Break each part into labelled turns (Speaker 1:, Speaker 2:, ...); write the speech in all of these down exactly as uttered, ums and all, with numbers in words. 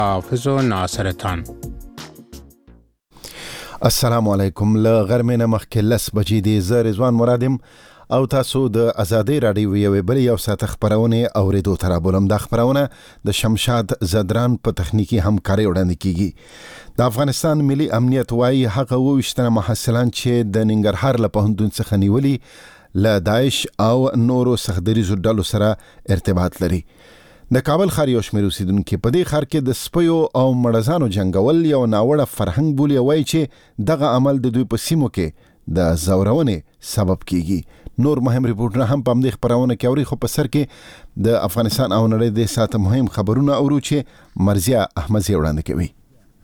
Speaker 1: حافظ ناصرتان.
Speaker 2: السلام علیکم. له غرمې نه مخکې لس بجې دي. زه رضوان مرادم او تاسو د ازادي رادیو یوې بلې یو ساعت خپرونې اورېدو ته رابولم. دا خپرونه د شمشاد زدران په تخنیکي همکارۍ وړاندې کیږي. د افغانستان ملي امنیت وايي هغه اووه تنه محصلان چې د ننګرهار له پوهنتون څخه نیولي له داعش او نورو سختدریزو ډلو سره ارتباط لري. د کابل ښار یو شمېر اوسېدونکي په دې ښار کې د سپیو او مړزانو جنګول یو ناوړه فرهنګ بولي او وایي چې دغه عمل د دوی په سیمو کې د زورونې سبب کیږي. نور مهم ریپورټونه هم په همدې خپرونه کې اوري، خو په سر کې د افغانستان او نړۍ د ساعت مهم خبرونه اورو چې مرزیه احمدزی وړاندې کوي.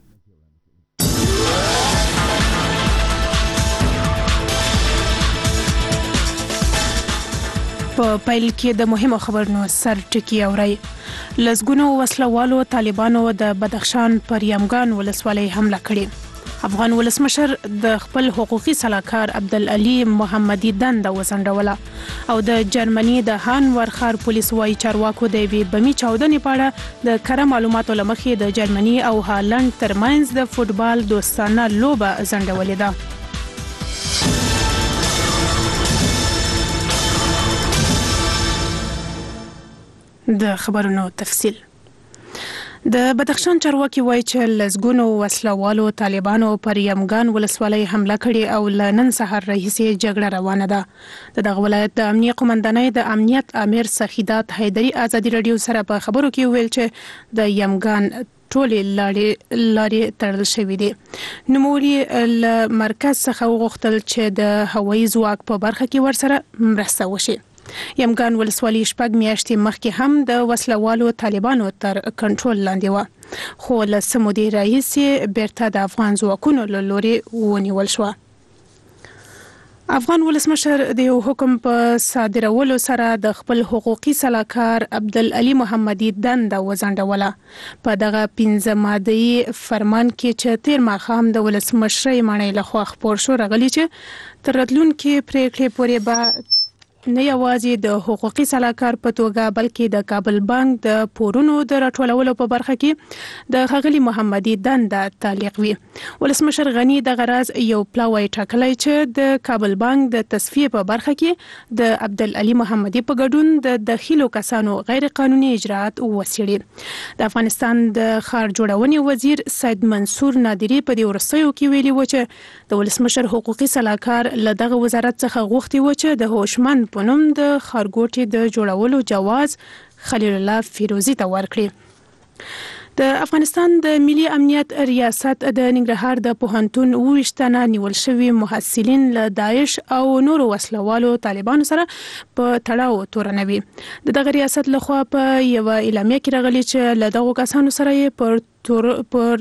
Speaker 3: په پیل کې د مهمو خبرونو سر ټکی اوري. لسګونو وسلوالو طالبانو د بدخشان پر یمګان ولسوالۍ حمله کړې. افغان ولسمشر د خپل حقوقي سلاکار عبدالعلی محمدي دنده وځنډوله او د جرمني د هانور ښار پولیس وايي چارواکو د یوې بمي چاودنې په اړه د کره معلوماتو له مخې د جرمني او هالند ترمنځ د فوټبال دوستانه لوبه ځنډولې ده. د خبرونو تفصیل. د بدخشان چارواکي وایي چې لسګونو وسلوالو طالبانو پر یمګان ولسوالۍ حمله کړې او له نن سهار راهیسې جګړه روانه ده. د دغه ولایت د امنیه قومندانۍ د امنیت امیر سخیدات حیدري ازادي رادیو سره په خبرو کې ویل چې د یمګان ټولې لارې لارې تړل شوې دي. نوموړي له مرکز څخه وغوښتل چې د هوایي ځواک په برخه کې ورسره مرسته وشي. یمګان ولسوالۍ شپږ میاشتې مخکې هم د وسلوالو طالبانو تر کنټرول لاندې وه، خو له څه مودې راهیسې بیرته د افغان ځواکونو له لورې ونیول شوه. افغان ولسمشر د یو حکم په صادرولو سره د خپل حقوقي سلاکار عبدالعلی محمدي دنده وځنډوله. په دغه پنځه ماده‌یي فرمان کې چې تیر ماښام د ولسمشرۍ ماڼۍ لخوا خپور شو راغلي چې تر راتلونکي پریکړې پورې به نه یوازې د حقوقي سلاکار په توګه بلکې د کابل بانک د پورونو د راټولولو په برخه کې د ښاغلي محمدي دنده تعلیق وي. ولسمشر غني دغه راز یو پلاوی ټاکلی چې د کابل بانک د تصفیې په برخه کې د عبدالعلی محمدي په ګډون د دخیلو کسانو غیر قانوني اجراءات وڅېړي. د افغانستان د ښار جوړونې وزیر سید منصور نادري په دې وروستیو کې ویلي و چې د ولسمشر حقوقي سلاکار له دغه وزارت څخه غوښتي و چې د هوشمند په نوم د ښارګوټي د جوړولو جواز خلیل الله فیروزي ته ورکړي. د افغانستان د ملي امنیت ریاست د ننګرهار د پوهنتون اووه تنه نیول شوي محصلین له داعش او نورو وسلوالو طالبانو سره په تړاو تورنوي. د دغه ریاست لخوا په یوه اعلامیه کې راغلي چې له دغو کسانو سره یې پر تور پر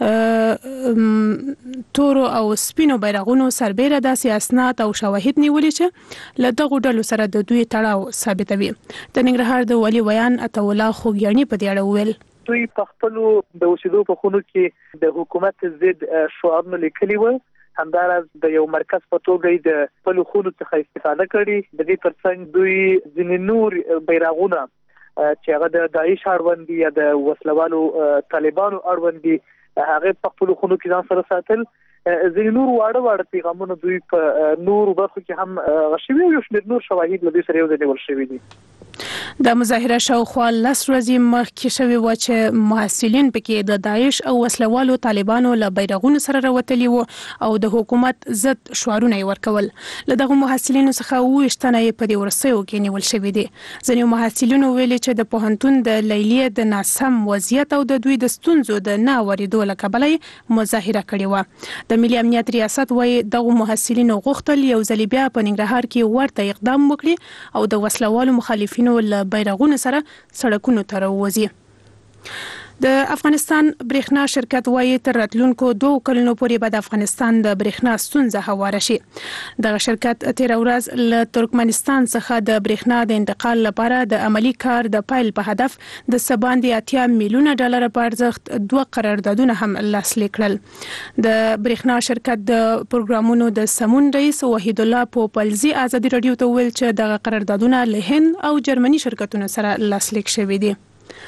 Speaker 3: تورو او سپینو بیرغونو سربیره داسې اسناد او شواهد نیولي چې له دغو ډلو سره د دوی تړاو ثابتوي. د ننګرهار د والي ویان عطاالله خوږیاڼي په دې اړه وویل
Speaker 4: دوی په خپلو د اوسېدو په خونو کې د حکومت ضد شعارونه لیکلي وو. همداراز د یو مرکز په توګه د خپلو خونو څخه استفاده کړې. د دې ترڅنګ دوی ځینې نور بیرغونه چې هغه د داعش اړوند دي یا د وسلوالو طالبانو اړوند دي هغه په خپلو خونو کې ځان سره ساتل. ځینې نور واړه واړه پیغامونه دوی په نور برخو کې هم غشوي او یو شمېر نور شواهد له دوی سره یو ځای نیول شوي دي.
Speaker 3: د مظاهره شاوخوا لس ورځې مخکې شوې وه چې محصلین پکې د داعش او وسلوالو طالبانو له بیرغونو سره راوتلي وو او د حکومت ضد شعارونه یې ورکول. له دغو محصلینو څخه اووه تنه یې په دې وروستیو کې نیول شوي دي. ځینې محصلینو ویلي چې د پوهنتون د لیلیې د ناسم وضعیت او د دوی د ستونزو د نه اورېدو له کبله یې مظاهره کړې وه. د ملي امنیت ریاست وایي دغو محصلینو غوښتل یو ځل بیا په ننګرهار کې ورته اقدام وکړي او د وسلوالو مخالفینو له بیرغونو سره سړکونو ته راووځي. د افغانستان برېښنا شرکت وایي تر راتلونکو دوه کلونو پورې به د افغانستان د برېښنا ستونزه هواره شي. دغه شرکت تېره ورځ له ترکمنستان څخه د برېښنا د انتقال لپاره د عملی کار د پیل په هدف د څه باندې اتیا میلیونه ډالر په ارزښت دوه قراردادونه هم لاسلیک کړل. د برېښنا شرکت د پروګرامونو د سمون رئیس وحید الله پوپلزي ازادي رادیو ته ویل چې دغه قراردادونه له هند او جرمني شرکتونو سره لاسلیک شوي دي.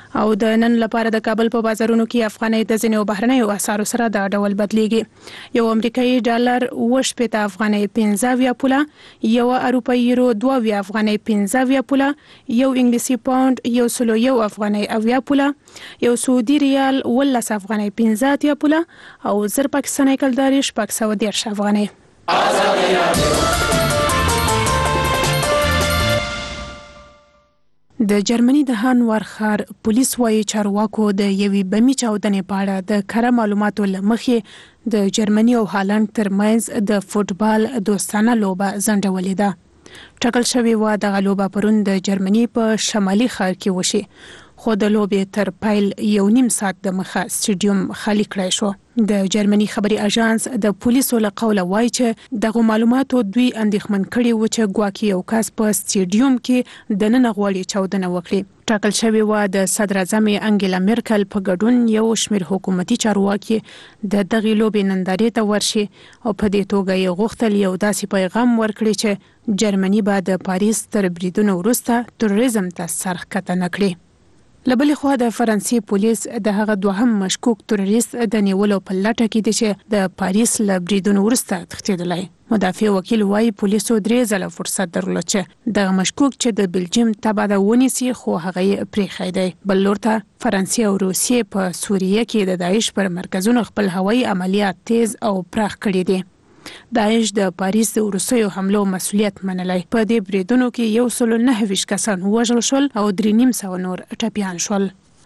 Speaker 3: او د نن لپاره د کابل په بازارونو کې افغانۍ د ځینو بهرنیو اسعارو سره د ډول بدلیږي. یو امریکایي ډالر اوه شپېته افغانۍ پنځه اویا پوله، یو اروپایي یورو دوه اویا افغانۍ پنځه اویا پوله، یو انګلیسي پاوند یو سلو یو افغانۍ اویا پوله، یو سعودي ریال اوولس افغانۍ پنځه اتیا پوله او زر پاکستاني کلداري شپږ سوه دېرش افغانۍ. د جرمني د هانوور ښار پولیس وايي چارواکو د یوې بمي چاودنې په اړه د کره معلوماتو له مخې د جرمني او هالند ترمنځ د فوټبال دوستانه لوبه ځنډولې ده. ټاکل شوې وه دغه لوبه پرون د جرمني په شمالي ښار کې وشي، خو د لوبې تر پیل یو نیم ساعت د مخه سټیډیوم خالی کړی شو. د جرمني خبري اژانس د پولیسو له قوله وایي چې دغه معلوماتو دوی اندېښمن کړي و چې ګواکې یو کس په سټیډیوم کې دننه غواړي چاودنه وکړي. ټاکل شوې وه د صدر اعظم انګیلا میرکل په ګډون یو شمېر حکومتي چارواکي د دغې لوبې نندارې ته ورشي او په دې توګه یې غوښتل یو داسې پیغام ورکړي چې جرمني به د پاریس تر بریدونو وروسته تروریزم ته سر ښکته نه کړي. له بلې خوا د فرانسې پولیس د هغه دوهم مشکوک تروریست د نیولو په لټه کې دی چې د پاریس له بریدونو وروسته تښتېدلی. مدافع وکیل وایي پولیسو درې ځله فرصت درلود چې دغه مشکوک چې د بلجیم تبعه ده ونیسي، خو هغه یې پرېښی دی. بل لور ته فرانسې او روسیې په سوریه کې د داعش پر مرکزونو خپل هوایي عملیات تیز او پراخ کړي دي. داعش د پاریس د وروستیو حملو مسؤلیت منلی. په دې بریدونو کې یو سلو نهه ویشت کسان ووژل شول او درې نیم سوه نور ټپیان شول.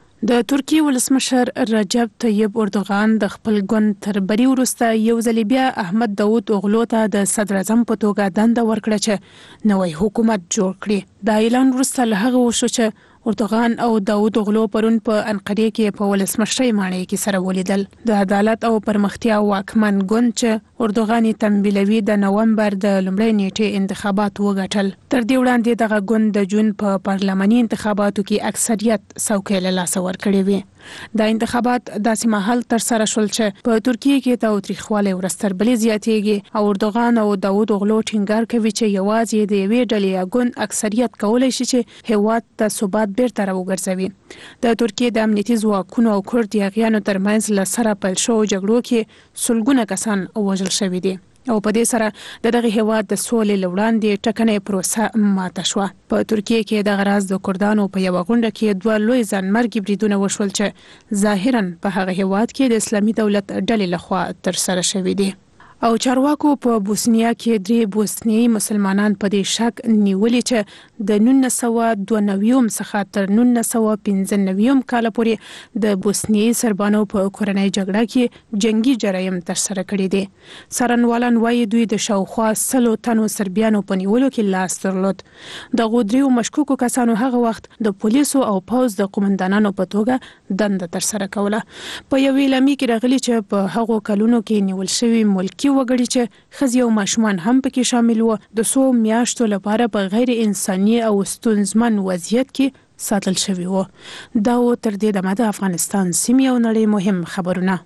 Speaker 3: د ترکیې ولسمشر رجب طیب اردوغان د خپل ګوند تر بري وروسته یو ځل بیا احمد داود اوغلو ته د صدر اعظم په توګه دنده ورکړه چې نوی حکومت جوړ کړي. دا اعلان وروسته له هغه وشو چې اردوغان او داود اوغلو پرون په انقرې کې په ولسمشرۍ ماڼۍ کې سره ولیدل. د عدالت او پرمختیا واکمن ګوند چې اردوغان یې تمویلوي د نومبر د لومړۍ نیټې انتخابات وګټل. تر دې وړاندې دغه ګوند د جون په پارلماني انتخاباتو کې اکثریت څوکۍ له لاسه ورکړې وې. دا انتخابات داسې مهال تر سره شول چې په ترکیې کې تاوتریخوالی ورځ تر بلې زیاتېږي او اردوغان او داود اوغلو ټینګار کوي چې یوازې د یوې ډلې یا ګوند اکثریت کولی شي چې هیواد ته ثبات بیرته راوګرځوي. د ترکیې د امنیتي ځواکونو او کورد یاغیانو ترمنځ له سره پیل شوو جګړو کې سلګونه کسان وژل شوي دي او په دې سره د دغه هیواد د سولې له وړاندې ټکنۍ پروسه ماته شوه. په ترکیې کې دغه راز د کردانو په یوه غونډه کې دوه لوی ځانمرګي بریدونه وشول چې ظاهراً په هغه هیواد کې د اسلامي دولت ډلې لخوا ترسره شوي دي. او چارواکو په بوسنیا کې درې بوسنیایي مسلمانان په دې شک نیولي چې د نولس سوه دوه نوي څخه تر نولس سوه پنځه نوي کال پورې د بوسنیایي سربانو په کورنۍ جګړه کې جنگي جرایم ترسره کړي دي. څارنوالان وایي دوی د شاوخوا سلو تنو سربیانو په نیولو کې لاس درلود. دغو دریو مشکوکو کسانو هغه وخت د پولیسو او پوځ د قومندانانو په توګه دنده ترسره کوله. په یوې اعلامیې کې راغلي چې په هغو کلونو کې نیول شوي ملکي وګړي چې ښځې او ماشومان هم پکې شامل وو د څو میاشتو لپاره په غیر انساني او ستونزمن وضعیت کې ساتل شوي وو. دا و تر دې دمه د افغانستان سیمې او نړۍ مهم خبرونه.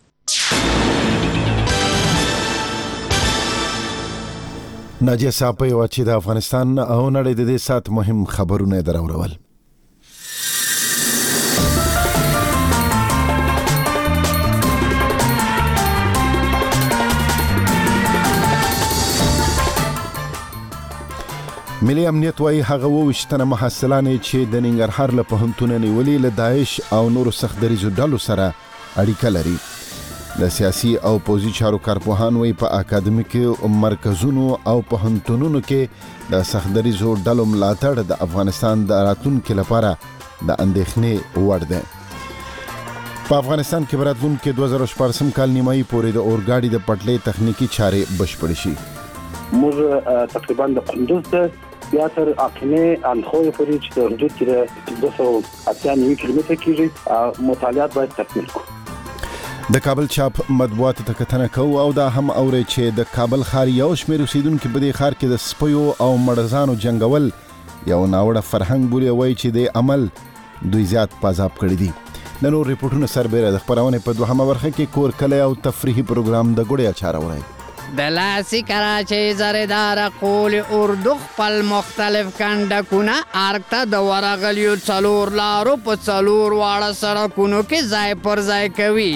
Speaker 2: ناجیه صاحب یو چې د افغانستان او نړۍ د دې سات مهم خبرونه دراورول. ملي امنیت وايي هغه وشتنه محصلان چې د ننګرهار له پوهنتون نیولې له داعش او نورو سختدریزو ډلو سره اړیکه لري. د سیاسي او پوځي چارو کارپوهان وايي په اکاډمیکو مرکزونو او پوهنتونونو کې د سختدریزو ډلو ملاتړ د افغانستان د راتلونکو لپاره د اندېښنې وړ دی. په افغانستان کې براتلونکو دوه زره شپږم کال نیمایي پورې د اورګاډي د پټلۍ تخنیکی چارې بشپړې شي.
Speaker 5: موږ تقریبا د پنځوس یا تر اقنه الخوی پورې چې د حدود کې دوه سوه اتیا نوي کیلومتره کېږي مطالعات باید تکمیل کړو.
Speaker 2: د کابل چاپ مطبوعات ته کتنه کوو او دا هم اوري چې د کابل ښار یو شمېر اوسیدونکو په دې ښار کې د سپیو او مړزانو جنگول یو ناوړه فرهنګ بولي، وایي چې د عمل دوی زیات پازاب کړی دي. د نور ریپورتونو سربېره د خبرونه په دوهمه برخه کې کور کلی او تفریحي پروګرام د ګوړیا چاره وړي.
Speaker 6: د لاسي کراچۍ زریداره قول اردو خپل مختلف کنډکونه ارګ ته د ورغلیو څلور لارو په څلور واړه سړکونو کې ځای پر ځای کوي.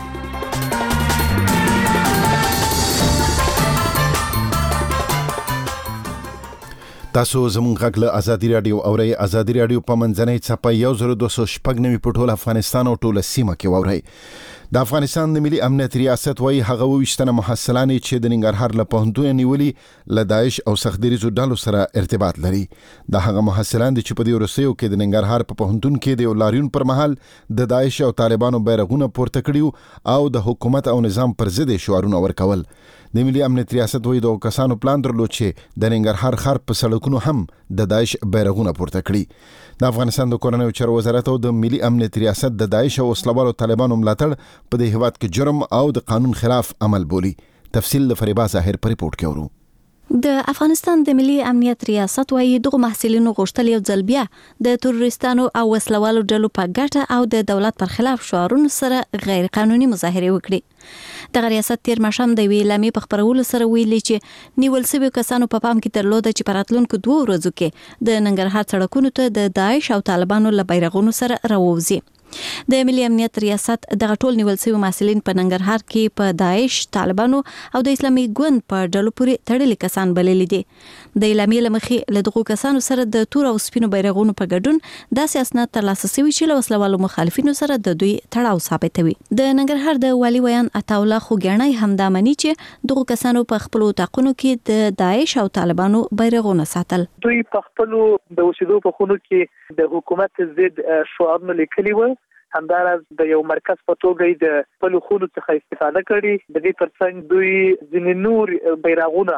Speaker 2: تاسو زموږ غږ له ازادي راډیو اورئ. ازادي راډیو په منځنۍ څپه یو زر دوه سوه شپږ نوي په ټول افغانستان او ټوله سیمه کې واورئ. د افغانستان د ملي امنیت ریاست وایي هغه اوویشتنه محصلان چې د ننګرهار له پوهنتونه نیولي له داعش او سختدریزو ډلو سره ارتباط لري. دا هغه محصلان دي چې په دې وروستیو کې د ننګرهار په پوهنتون کې د یو لاریون پر مهال د داعش او طالبانو بیرغونه پورته کړي او د حکومت او نظام پر ضد شعارونه ورکول. د ملي امنیت ریاست وایي د کسانو پلان درلود چې د ننګرهار ښار په سړکونو هم د داعش بیرغونه پورته کړي. د افغانستان د کورنیو چارو وزارت او د ملي امنیت ریاست د داعش او وسلوالو طالبانو ملاتړ په دې هیواد کې جرم او د قانون خلاف عمل بولي. تفصیل د فریبا ظاهر په ریپورت کې ورو.
Speaker 7: د افغانستان د ملي امنیت ریاست وایي دغه محصلینو غوښتل یو ځل بیا د تروریستانو او وسلوالو ډلو په ګټه او د دولت پر خلاف شعارونو سره غیر قانوني مظاهره وکړي. دغه ریاست تیر ماښام د یوې اعلامیې په خپرولو سره ویلي چې نیول شویو کسانو په پام کې درلوده چې په راتلونکو دوه ورځو کې د ننګرهار سړکونو ته د داعش او طالبانو له بیرغونو سره راووځي. د ملي امنیت ریاست دغه ټول نیول شوي محصلین په ننګرهار کې په داعش، طالبانو او د اسلامي ګوند په ډلو پورې تړلي کسان بللي دي. د اعلامیې له مخې له دغو کسانو سره د تور او سپینو بیرغونو په ګډون داسې اسناد ترلاسه شوي چې له وسلوالو مخالفینو سره د دوی تړاو ثابتوي. د ننګرهار د والي ویان عطاالله خوګیاڼی همدا مني چې دغو کسانو په خپلو اطاقونو کې د داعش او طالبانو بیرغونه ساتل.
Speaker 4: دوی په خپلو د اوسېدو په خونو کې د حکومت ضد شعارونه لیکلي وو. همداراز د یو مرکز په توګه د خپلو خونو څخه استفاده کړي. د دې ترڅنګ دوی ځینې نور بیرغونه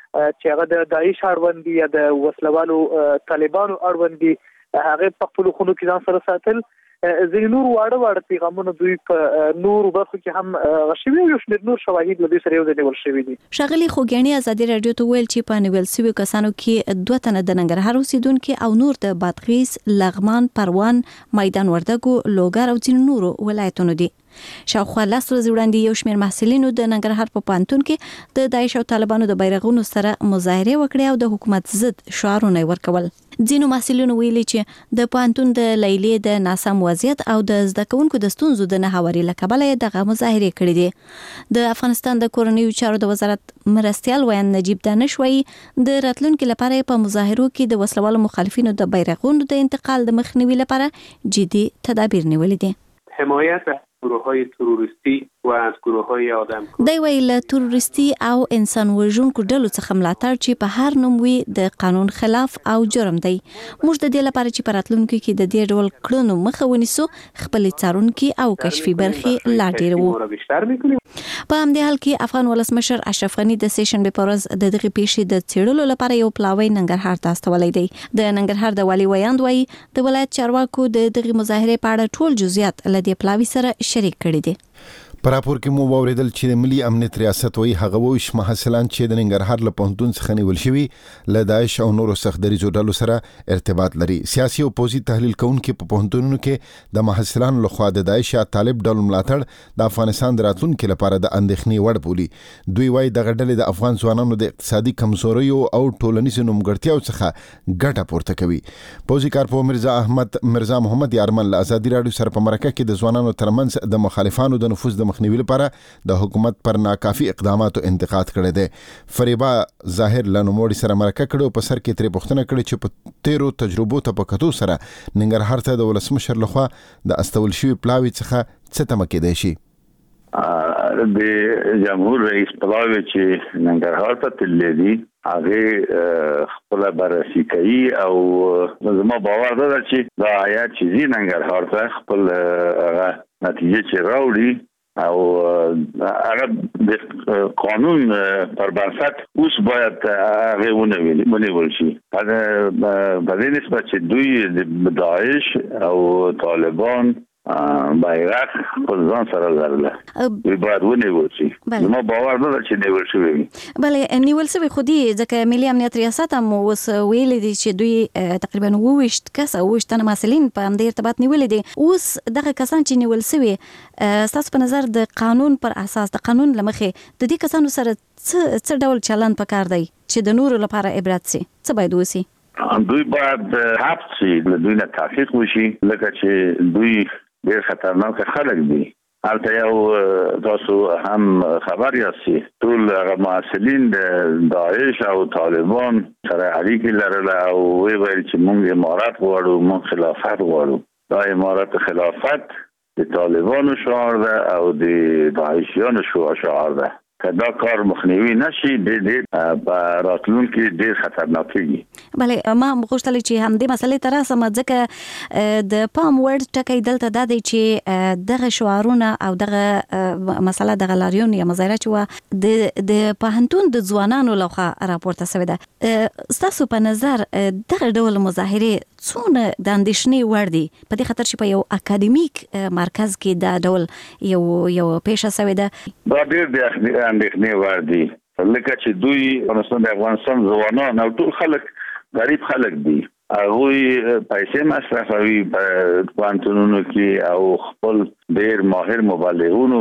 Speaker 4: چې هغه د داعش اړوند دي یا د وسلوالو طالبانو اړوند دي هغه په خپلو خونو کې ځان سره ساتل. ځینې نور واړه واړه پیغامونه دوی په نورو برخو کې هم غشوي او یو شمېر نور شواهد له دوی سره یو ځای نیول شوي دي.
Speaker 7: ښاغلي خوګیاڼي ازادي راډیو ته ویل چې په نیول شویو کسانو کې دوه تنه د ننګرهار اوسیدونکي او نور د بادغیس، لغمان، پروان، میدان وردګو، لوګر او ځینو نورو ولایتونو دي. شاوخوا لاس ورځې وړاندې یو شمېر محصلینو د ننګرهار په پوهنتون کې د داعش او طالبانو د بیرغونو سره مظاهرې وکړې او د حکومت ضد شعارونه ورکول. ځینو محصلینو ویلي چې د پوهنتون د لیلیې د ناسم وضعیت او د زده کوونکو د ستونزو د نه هواري له کبله یې دغه مظاهرې کړې دي. د افغانستان د کورنیو چارو د وزارت مرستیال ویان نجیب دانش وایي د راتلونکي لپاره په مظاهرو کې د وسلوالو مخالفینو د بیرغونو د انتقال د مخنیوي لپاره جدي تدابیر نیولي دي.
Speaker 8: حمایت گروه‌های تروریستی و از گروه‌های آدم
Speaker 7: دی ویل تروریستی او انسان وژونکو ډلو څخه ملاتړ چې په هر نوم وي د قانون خلاف او جرم دی. موږ د دې لپاره چې په راتلونکي کې د دې ډول کړنو مخه ونیسو خپلې څارونکي او کشفي برخې لا ډېرو. په همدې حال کې افغان ولسمشر اشرف غني د سهشنبې په ورځ د دغې پیښې د څېړلو لپاره یو پلاوی ننګرهار ته استولی دی. د ننګرهار د والي ویاند وایي د ولایت چارواکو د دغې مظاهرې په اړه ټول جزئیات له دې پلاوي سره شریک کړي دي.
Speaker 2: په راپور کې مو واوریدل چې د ملي امنیت ریاست وایي هغه اوویشت محصلان چې د ننګرهار له پوهنتون څخه نیول شوي له داعش او نورو سختدریزو ډلو سره ارتباط لري. سیاسي او پوځي تحلیل کوونکي په پوهنتونونو کې د محصلانو لخوا د داعش یا طالب ډلو ملاتړ د افغانستان د راتلونکي لپاره د اندېښنې وړ بولي. دوی وایي دغه ډلې د افغان ځوانانو د اقتصادي کمزوریو او ټولنیزو نیمګړتیاو څخه ګټه پورته کوي. پوځي کارپوه مرزا احمد مرزا محمد یارمن له ازادي راډیو سره په مرکه کې د ځوانانو ترمنځ د مخالفانو د نفوذ د مخنیوي لپاره د حکومت پر ناکافي اقداماتو انتقاد کړی دی. فریبا ظاهر له نوموړي سره مرکه کړې او په سر کې ترې پوښتنه کړې چې په تیرو تجربو ته په کتو سره ننګرهار ته د ولسمشر لخوا د استول شوي پلاوي څخه څه تمه کېدای شي؟
Speaker 9: د جمهور رئیس پلاوی چې ننګرهار ته تللی دی هغه خپل بررسي کوي او زما باور ده چې دا آیات چې زی ننګرهار ته خپل نتیجه چې راوړي او هغه د قانون پر بنسټ اوس باید هغه ونیول شي. په دې نسبت چې دوی د داعش او طالبان بایرغ په ځان سره لرله وی باید ونیول شي نو باور نه چې نیول شوی وي
Speaker 7: بله نیول شوی خودي ځکه ملي امنیت ریاست هم اوس ویل دي چې دوی تقریبا وویشت کس او وشتنه مسلین په همدې ارتباط نیول دي اوس دغه کسان چې نیول شوی تاسو په نظر د قانون پر اساس د قانون لمخې د دې کسانو سره څه ډول چلند پکار دی چې د نورو لپاره عبرت سي څه باید وسی
Speaker 9: دوی باید حبس شي د دوی نه تحقیق وشي لکه چې دوی ډېر خطرناک خلک دي هلته یو تاسو هم خبر یاستئ ټول هغه مسلین د داعش او طالبان سره اړیکې لرله او وی ویل چې موږ امارت غواړو موږ خلافت غواړو دا امارت خلافت د طالبانو شعار ده او د داعشیانو شعار ده که دا کار مخنیوي نشي د دې په راتلونکي ډېر خطرناک کیږي
Speaker 7: بله ما غوښتل چې هم دې مسلې ته راسم ځکه د پام وړ ټکی دلته دا دی چې دغه شعارونه او دغه مسله دغه لاریون یا مظاهره چې د د پوهنتون د ځوانانو لخوا راپورته شوې ده ستاسو په نظر دغه ډول مظاهرې څونه د اندېښنې وړ دي په دې خاطر چې په یو اکاډمیک مرکز کې دا ډول یو یو پیښه شوې ده
Speaker 9: دا ډېر د اندېښنې وړ دي لکه چې دوی افغانستان د افغانستان ځوانان او ټول خلک غریب خلک دي هغوی پیسې مصرفوي په پوهنتونونو کې او خپل ډېر ماهر مبلغونو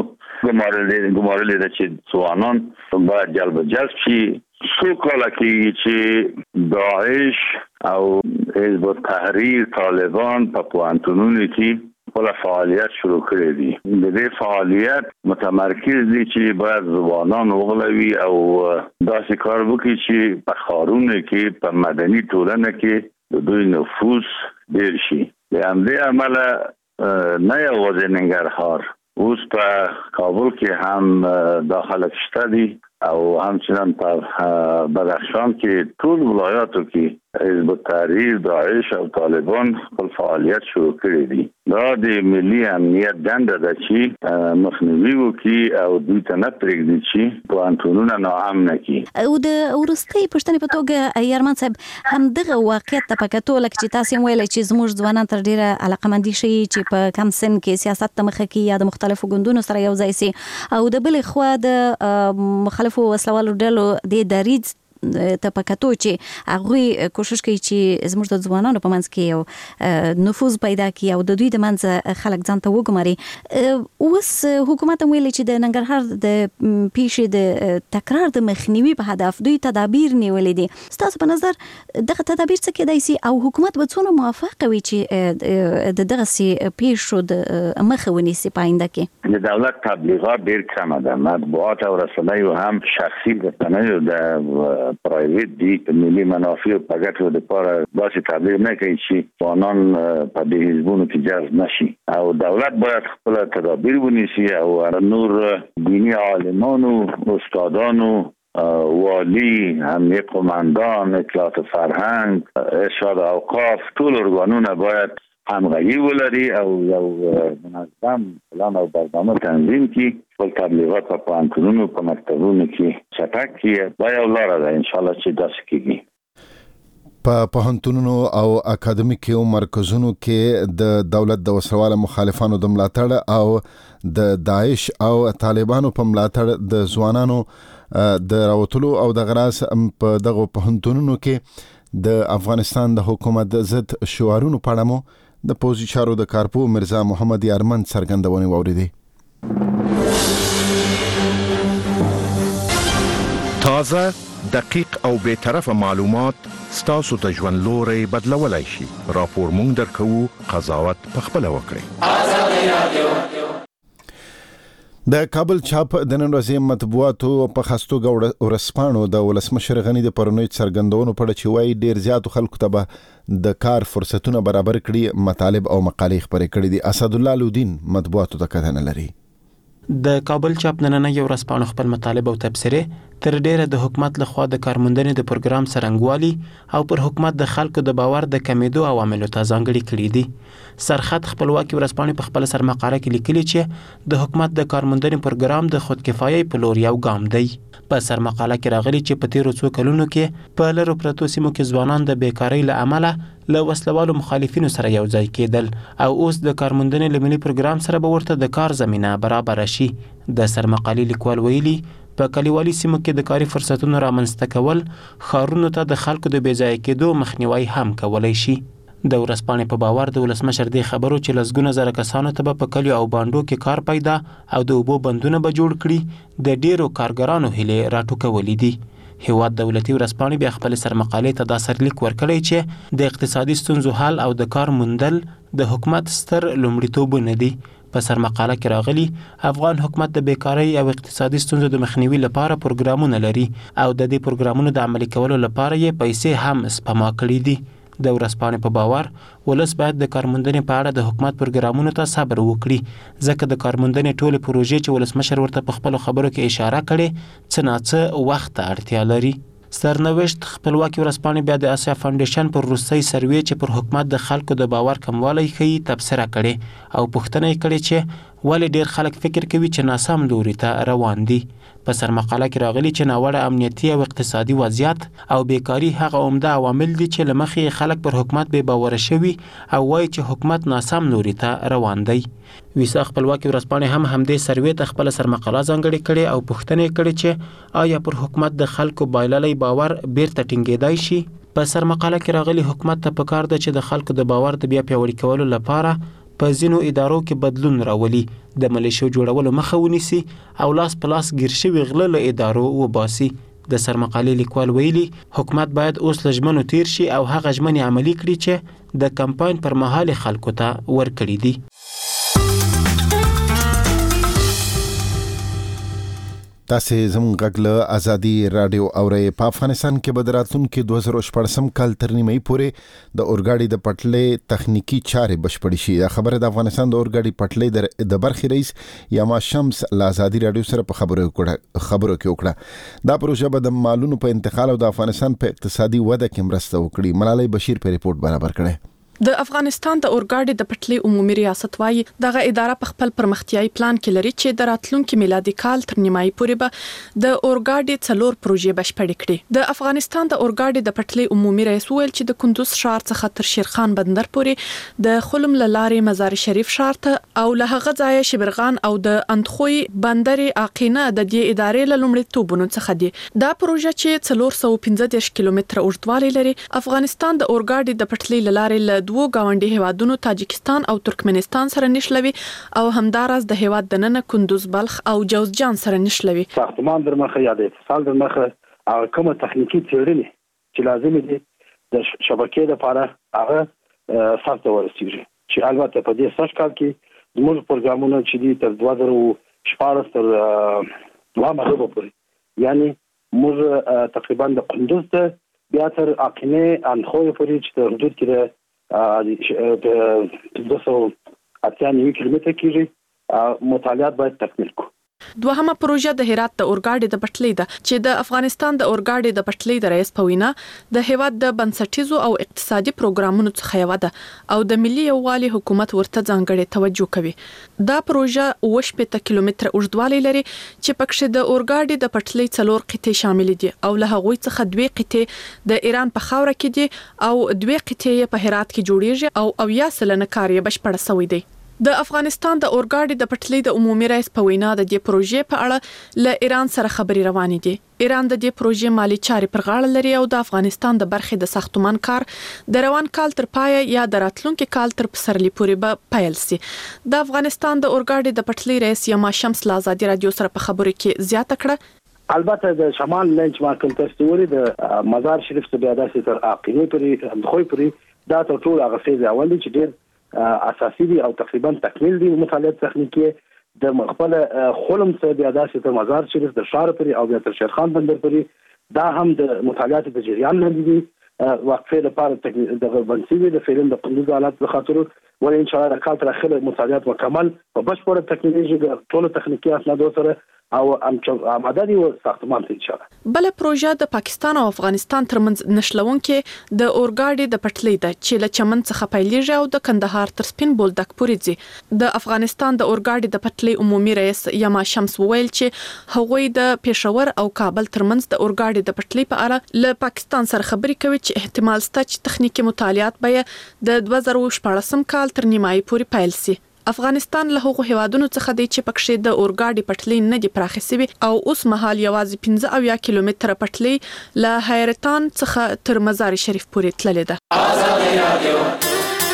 Speaker 9: ګمارلي ده چې ځوانان باید جلب جذب شي څو کاله کېږي چې داعش او حزب التحریر طالبان په پوهنتونونو کې خپل فعالیت شروع کړی دي د دې فعالیت متمرکز دي چې باید ځوانان وغولوي او داسې کار وکړي چې په ښارونو کې په مدني ټولنه کې د دوی نفوذ ډېر شي د همدې امله نه یوازې ننګرهار اوس په کابل کې هم دا خلک شته دي او همچنان په بدخشان کې ټول ولایاتو کې حزب التحریر داعش او طالبان خپل فعالیت شروع کړی دي دا د ملي امنیت دنده ده چې مخنیوي وکړي او دوی ته نه پرېږدي چې پوهنتونونه ناامنه کړي
Speaker 7: او د وروستۍ پوښتنې په توګه یارمان صاحب همدغه واقعیت ته په کتو لکه چې تاسو یې ویل چې زموږ ځوانان تر ډیره علاقمندي شي چې په کم سن کې سیاست ته مخه کړي یا د مختلفو ګوندونو سره یو ځای سي او د بلې خوا د مخالفو وسلوالو ډلو د دریځ ته په کتو چې هغوی کوشش کوي چې زموږ د ځوانانو په منځ کې یو نفوذ پیدا کړي او د دوی د منځ خلک ځان ته وګماري اوس حکومت هم ویلي چې د ننګرهار د پیښې د تکرار د مخنیوي په هدف دوی تدابیر نیولي دي ستاسو په نظر دغه تدابیر څه کېدای سي او حکومت به څونه موافق وي چې د دغسې پیښو د مخه ونیسي په آینده کې
Speaker 9: د دولت تبلیغات ډېر کمه ده مطبوعات او رسنیو هم شخصي رسنیو د پرایویت دي په ملي منافع په ګټو لپاره داسې تبلیغ نه کوي چې ځوانان په دې حزبونو کې جذب نشي او دولت باید خپل تدابیر ونیسي او نور دیني عالمانو استادانو والی امنیت قماندان اطلاعات فرهنګ ارشاد اوقاف ټول ارګانونه باید همغږي ولري او یو منظم پلان او برنامه تنظیم کړي خپل تبلیغات په پوهنتونونو په مکتبونو کې چټک کړي دا یو لاره ده ان شاء الله چې داسې کېږي
Speaker 2: په پوهنتونونو او اکاډمیکو مرکزونو کې د دولت د وسلواله مخالفانو د ملاتړ او د داعش او طالبانو په ملاتړ د ځوانانو د راوتلو او د غراس په دغه پوهنتونونو کې د افغانستان د حکومت ضد شعارونو په اړه مو د پوزي چارو د کارپو مرزا محمد یارمن څرګندونې واوریدي
Speaker 10: تازه دقیق او به طرفه معلومات ستاسو د ژوند لوري بدلولای شي راپور مونږ درکو قضاوت پخپل وکړي
Speaker 2: د کابل چاپ د نن ورځې مطبوعاتو په خاصو ورسپانو د ولسمشر غنی د پرونی څرګندونو په اړه چې وايي ډیر زیات خلکو ته د کار فرصتونه برابر کړي مطالب او مقالې خبرې کړي دي اسد الله لودین مطبوعاتو ته کتنه لري
Speaker 11: د کابل چاپ نن یو ورسپانو خپل مطالب او تبصره تر ډیره د حکومت لخوا د کارموندنې د پروګرام څرنګوالي او پر حکومت د خلکو د باور د کمیدو عواملو ته ځانګړي کړي دي. سرخط خپلواکي ورځپاڼې په خپل سرمقاله کې لیکلي چې د حکومت د کارموندنې پروګرام د خودکفایۍ په لور یو ګام دی. په سرمقاله کې راغلي چې په تیرو څو کلونو کې په لرو پرتو سیمو کې ځوانان د بیکارۍ له امله له وسلوالو مخالفینو سره یو ځای کېدل او اوس د کارموندنې له ملي پروګرام سره به ورته د کار زمینه برابره شي. د سرمقالې لیکوال ویلي په کلیوالي سیمو کې د کاري فرصتونو رامنځته کول ښارونو ته د خلکو د بې ځایه کېدو مخنیوی هم کولی شي. د ورځپاڼې په باور د ولسمشر دې خبرو چې لسګونه زره کسانو ته به په کلیو او بانډو کې کار پیدا او د اوبو بندونه به جوړ کړي د ډیرو کارګرانو هیلې راټوکولې دي. هیواد دولتي ورځپاڼې بیا خپل سرمقالې ته دا سرلیک ورکړی چې د اقتصادي ستونزو حل او د کار موندل د حکومت ستر لومړیتوبونه دي. په سرمقاله کې راغلي افغان حکومت د بیکارۍ او اقتصادي ستونزو د مخنیوي لپاره پروګرامونه لري او د دې پروګرامونو د عملي کولو لپاره یې پیسې هم سپما کړي دي. د ورځپاڼې په باور ولس باید د کارموندنې په اړه د حکومت پروګرامونو ته صبر وکړي ځکه د کارموندنې ټولې پروژې چې ولسمشر ورته په خپلو خبرو کې اشاره کړې څه ناڅه وخت ته اړتیا لري. سرنوشت خپلواکي ورځپاڼې بیا د اسیا فاونډیشن پر روسي سروې چې پر حکومت د خلکو د باور کموالی ښیي تبصره کړې او پوښتنه یې کړې چې ولې ډیر خلک فکر کوي چې ناسم لوري ته روان دي. په سرمقاله کې راغلي چې ناوړه امنیتي او اقتصادي وضعیت او بیکاری هغه عمده عوامل دي چې له مخې خلک پر حکومت بې باوره شوي او وایي چې حکومت ناسم لوري ته روان دی. ویسا خپلواکي ورځپاڼې هم همدې سروې ته خپله سرمقاله ځانګړې کړې او پوښتنه یې کړې چې آیا پر حکومت د خلکو بایللی باور بیرته ټینګېدای شي. په سرمقاله کې راغلي حکومت ته پکار ده چې د خلکو د باور د بیا پیاوړي کولو لپاره په ځینو ادارو کې بدلون راولي، د ملیشو جوړولو مخه ونیسي او لاس په لاس ګیر شوي غله له ادارو وباسي. د سرمقالې لیکوال ویلي حکومت باید اوس له ژمنو تیر شي او هغه ژمنې عملي کړي چې د کمپاین پر مهال خلکو ته ورکړي دي.
Speaker 2: تاسې زموږ غږ له ازادي راډیو اورئ. په افغانستان کې به د راتلونکي دوه زره شپږم کال تر نیمایي پورې د اورګاډي د پټلۍ تخنیکي چارې بشپړې شي. دا خبره د افغانستان د اورګاډي پټلۍ د برخې رئیس یما شمس له ازادي راډیو سره په خبرو خبرو کې وکړه. دا پروژه به د مالونو په انتقال او د افغانستان په اقتصادي وده کې مرسته وکړي. ملالۍ بشیر په ریپورت برابر کړی.
Speaker 12: د افغانستان د اورګاډي د پټلۍ عمومي ریاست وايي دغه اداره په خپل پرمختیايي پلان کې لري چې د راتلونکي میلادي کال تر نیمایي پورې به د اورګاډي څلور پروژې بشپړې کړي. د افغانستان د اورګاډي د پټلۍ عمومي رئیس ویل چې د کندوز ښار څخه تر شیرخان بندر پورې د خلم لارې مزار شریف ښار ته او له هغه ځایه شبرغان او د اندخوی بندر اقینه د دې ادارې له لومړیتوبونو څخه دي. دا پروژه چې څلور سوه پنځه دېرش کیلومتره اوږدوالی لري افغانستان د اورګاډي د پټلۍ لارې له دوه گاونډي هیوادونو تاجکستان او ترکمنستان سره نښلوي او همداراز د هیواد دننه کندوز بلخ او جوزجان سره نښلوي.
Speaker 5: ساختمان در مخه یا د اتصال در مخه او کومه تخنیکی څېړنې چې لازم دي د شبکې لپاره هغه سخت ورسیږي چې البته په دې سږ کال کې زموږ پروګرامونه چې دي تر دوه زره شپاړس تر دوه مخه پورې یعنی موږ تقریبا د کندوز ته بیا تر اقینه اندخوی پورې چې د حدود کې د دوه سوه اتیا نوي کیلومتره کېږي مطالعات باید تکمیل کړو.
Speaker 12: دوهمه پروژه د هرات د اورګاډي د پټلۍ ده چې د افغانستان د اورګاډي د پټلۍ د رئیس په وینا د هیواد د بنسټیزو او اقتصادي پروګرامونو څخه یو ده او د ملي یووالي حکومت ورته ځانګړې توجه کوي. دا پروژه اوه شپېته کیلومتره اوږدوالی لري چې پکښې د اورګاډي د پټلۍ څلور قطعې شامل دي او له هغوی څخه دوې قطعې د ایران په خاوره کې دي او دوې قطعې په هرات کې جوړیږي او اویا سلنه کار یې بشپړ شوی دی. د افغانستان د اورګاډي د پټلۍ د عمومي رئیس په وینا د دې پروژې په اړه له ایران سره خبرې روانې دي. ایران د دې پروژې مالی چارې پر غاړه لري او د افغانستان د برخې د ساختمان کار د روان کال تر پایه یا د راتلونکي کال تر پسرلي پورې به پیل شي. د افغانستان د اورګاډي د پټلۍ رئیس یما شمس له ازادي راډیو سره په خبرو کې زیاته کړه.
Speaker 5: البته د شمال لنچ مارکل تستوري د مزار شریف څخه بیا داسې تر اقینه پورې اندخوی پورې دا ټول هغه فیز اول چې ډېر اساسي دي او تقریبا تکمیل دي. مطالعات تخنیکی د مخبل خلم څخه بیا داسې تر مزار شریف د ښار پورې او بیا تر شیرخان بندر پورې دا هم د مطالعات د جریان نه دي. وقفه لپاره د بنسوي د فعلن د قندوز حالات په خاطر ولې ان شاء الله د کال تر اخره مطالعات مکمل په بشپړه تکنیکی ټول تخنیکی اسناد سره او آماده دي ساختمان ته ان شاء الله.
Speaker 12: بل پروژه د پاکستان او افغانستان ترمنځ نشلونکې د اورګاډي د پټلۍ د چې له چمن څخه پیلېږي او د کندهار تر سپین بولدک پورې ځي. د افغانستان د اورګاډي د پټلۍ عمومي رئیس یما شمس وویل چې هغوی د پېښور او کابل ترمنځ د اورګاډي د پټلۍ په اړه له پاکستان سره خبرې کوي چې احتمال شته چې تخنیکی مطالعات به د دوه زره شپاړسم کال تر نیمایي پورې پیل شي. افغانستان له هغو هیوادونو څخه دی چې پکښې د اورګاډي پټلۍ نه دی پراخې شوی او اوس مهال یوازې پنځه اویا کیلومتره پټلۍ له حیرتان څخه تر مزار شریف پورې تللې ده.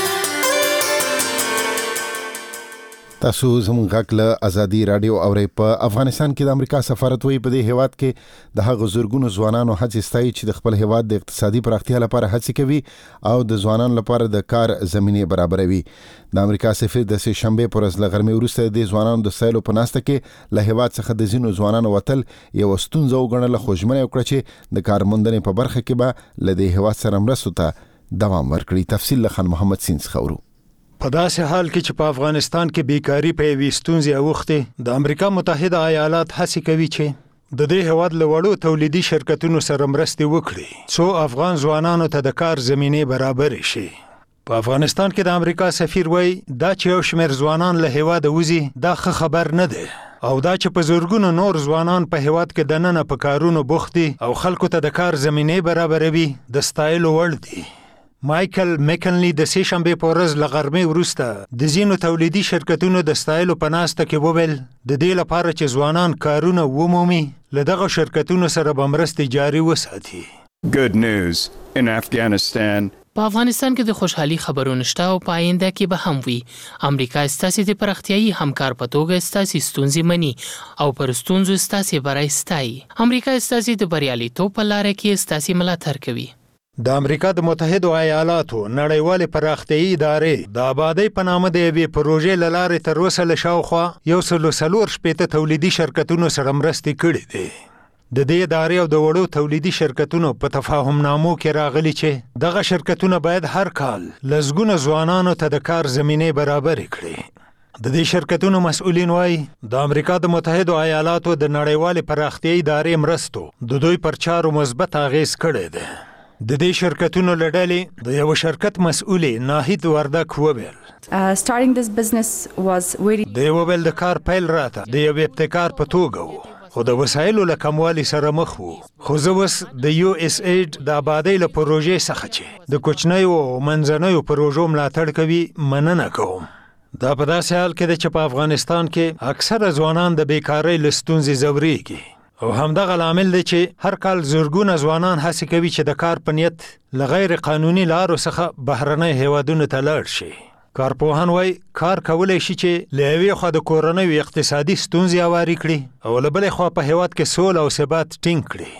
Speaker 2: تاسو زموږ غږ له ازادي رادیو اورئ. په افغانستان کې د امریکا سفارت وایي په دې هیواد کې د هغو زرګونو ځوانانو هڅې ستایي چې د خپل هیواد د اقتصادي پراختیا لپاره هڅې کوي او د ځوانانو لپاره د کار زمینې برابروي. د امریکا سفیر د سه شنبې پر ورځ له غرمې وروسته د ځوانانو د سیلو په ناسته کې له هیواد څخه د ځینو ځوانانو وتل یو ستونزه وګڼله، خو ژمنه وکړه چې د کارموندنې په برخه کې به له دې هیواد سره مرستو ته دوام ورکړي. تفصیل له خان محمد سین څخه اورو.
Speaker 13: په داسې حال کې چې په افغانستان کې بیکاری په یوې ستونزې اوښتې، د امریکا متحده ایالات هڅې کوي چې د دې هیواد له وړو تولیدي شرکتونو سره مرستې وکړي څو افغان ځوانانو ته د کار زمینې برابرې شي. په افغانستان کې د امریکا سفیر وایي دا چې یو شمېر ځوانان له هیواده وځي دا ښه خبر نه دی او دا چې په زرګونو نور ځوانان په هیواد کې دننه په کارونو بوخت دي او خلکو ته د کار زمینې برابروي د ستایلو وړ دي. مایکل میکنلی د سه شنبې په ورځ له غرمې وروسته د ځینو تولیدي شرکتونو د ستایلو په ناسته کې وویل د دې لپاره چې ځوانان کارونه ومومي له دغه شرکتونو سره به مرستې جاري وساتي.
Speaker 14: Good news in Afghanistan.
Speaker 15: په افغانستان کې د خوشحالي خبرونه شته او په آینده کې به هم وي. امریکا ستاسې د پراختیایي همکار په توګه ستاسې ستونزې مني او پر ستونزو ستاسې بری ستایي. امریکا ستاسې د بریالیتوب په لاره کې ستاسې ملاتړ کوي.
Speaker 13: د امریکا د متحده ایالاتو نړیوالې پراختیایي ادارې د آبادۍ په نامه د یوې پروژې له لارې تر اوسه له شاوخوا یو سل څلور شپېته تولیدي شرکتونو سره مرستې کړې دي. د دې ادارې او د وړو تولیدي شرکتونو په تفاهمنامو کې راغلي چې دغه شرکتونه باید هر کال لسګونه ځوانانو ته د کار زمینې برابرې کړي. د دې شرکتونو مسؤلین وایي د امریکا د متحده ایالاتو د نړیوالې پراختیایي ادارې مرستو د دوی پر چارو مثبت اغیز کړی دی. د دې شرکتونو له ډلې د یو شرکت مسؤلې ناهید وردک وویل
Speaker 16: starting this business was very
Speaker 13: د وویل د کار پیل راته د یو ابتکار په توګه و خو د وسایلو له کموالي سره مخ وو، خو زه اوس د یو اس ایډ د آبادۍ له پروژې څخه چې د کوچنیو او منځنیو پروژو ملاتړ کوي مننه کوم. دا په داسې حال کې ده چې په افغانستان کې اکثره ځوانان د بیکارۍ له ستونزې ځورېږي او همدغه لامل دی چې هر کال زرګونه ځوانان هڅې کوي چې د کار په نیت له غیر قانوني لارو څخه بهرنۍ هیوادونو ته لاړ شي. کارپوهان وایي کار کولی شي چې له یوې خوا د کورنیو اقتصادي ستونزې هوارې کړي او له بلې خوا په هیواد کې سوله او ثبات ټینګ کړي.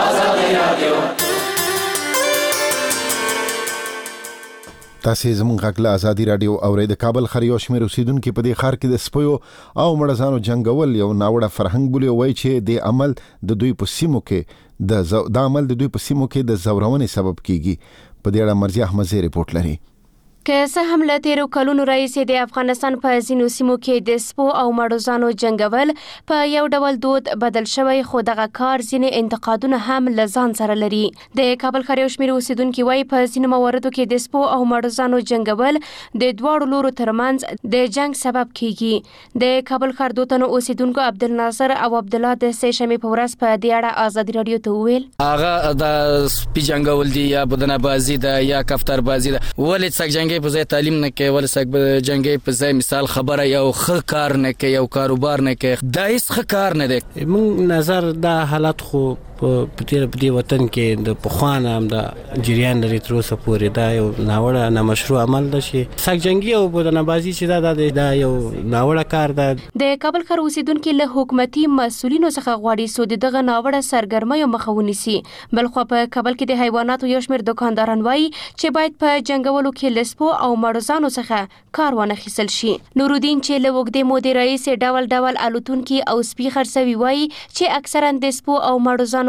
Speaker 2: تاسې زموږ غږ له ازادي رادیو اورئ. د کابل ښار یو شمېر اوسېدونکي په دې ښار کې د سپیو او مړزانو جنګول یو ناوړه فرهنګ بولي او وایي چې د عمل د دوی په سیمو کې د زو... د عمل د دوی په سیمو کې د زورونې سبب کیږي. په دې اړه مرضیه احمدزی رپورټ لري.
Speaker 17: که څه هم له تیرو کلونو راهیسې د افغانستان په ځینو سیمو کې د سپو او مړزانو جنګول په یو ډول دود بدل شوی، خو دغه کار ځینې انتقادونه هم له ځان سره لري. د کابل ښار یو شمېر اوسېدونکي وایي په ځینو مواردو کې د سپو او مړزانو جنګول د دواړو لورو ترمنځ د جنګ سبب کیږي. د کابل ښار دوه تنو اوسېدونکو عبدالناصر او عبدالله د سه شنبې په ورځ په دې اړه ازادي رادیو ته وویل
Speaker 18: هغه د سپي جنګول دي یا بدنه بازي ده یا کفتر بازي ده، ولې څنګه جنګي په ځای تعلیم نه کوي، ولې څنګه جنګي په ځای مثال خبره یو ښه کار نه کوي، یو کاروبار نه کوي، دا هیڅ ښه کار نه دی.
Speaker 11: موږ نظر دا حالت خو په تیر په دې وطن کې د پخوان هم د جریان لري تر اوسه پورې دا یو ناوړه نامشروع عمل ده چې سګ جنګي او بدنه بازي چې دا دا یو ناوړه کار ده.
Speaker 17: د کابل ښار اوسېدونکي له حکومتي مسؤلینو څخه غواړي څو دغه ناوړه سرګرمیو مخه ونیسي. بل خو په کابل کې د حیواناتو یو شمېر دکانداران وایي چې باید په جنګولو کې له سپو او مړزانو څخه کار وانخیستل شي. نورالدین چې له اوږدې مودې راهیسې ډول ډول الوتونکي او سپي خرڅوي وایي چې اکثرا د سپو او مړزانو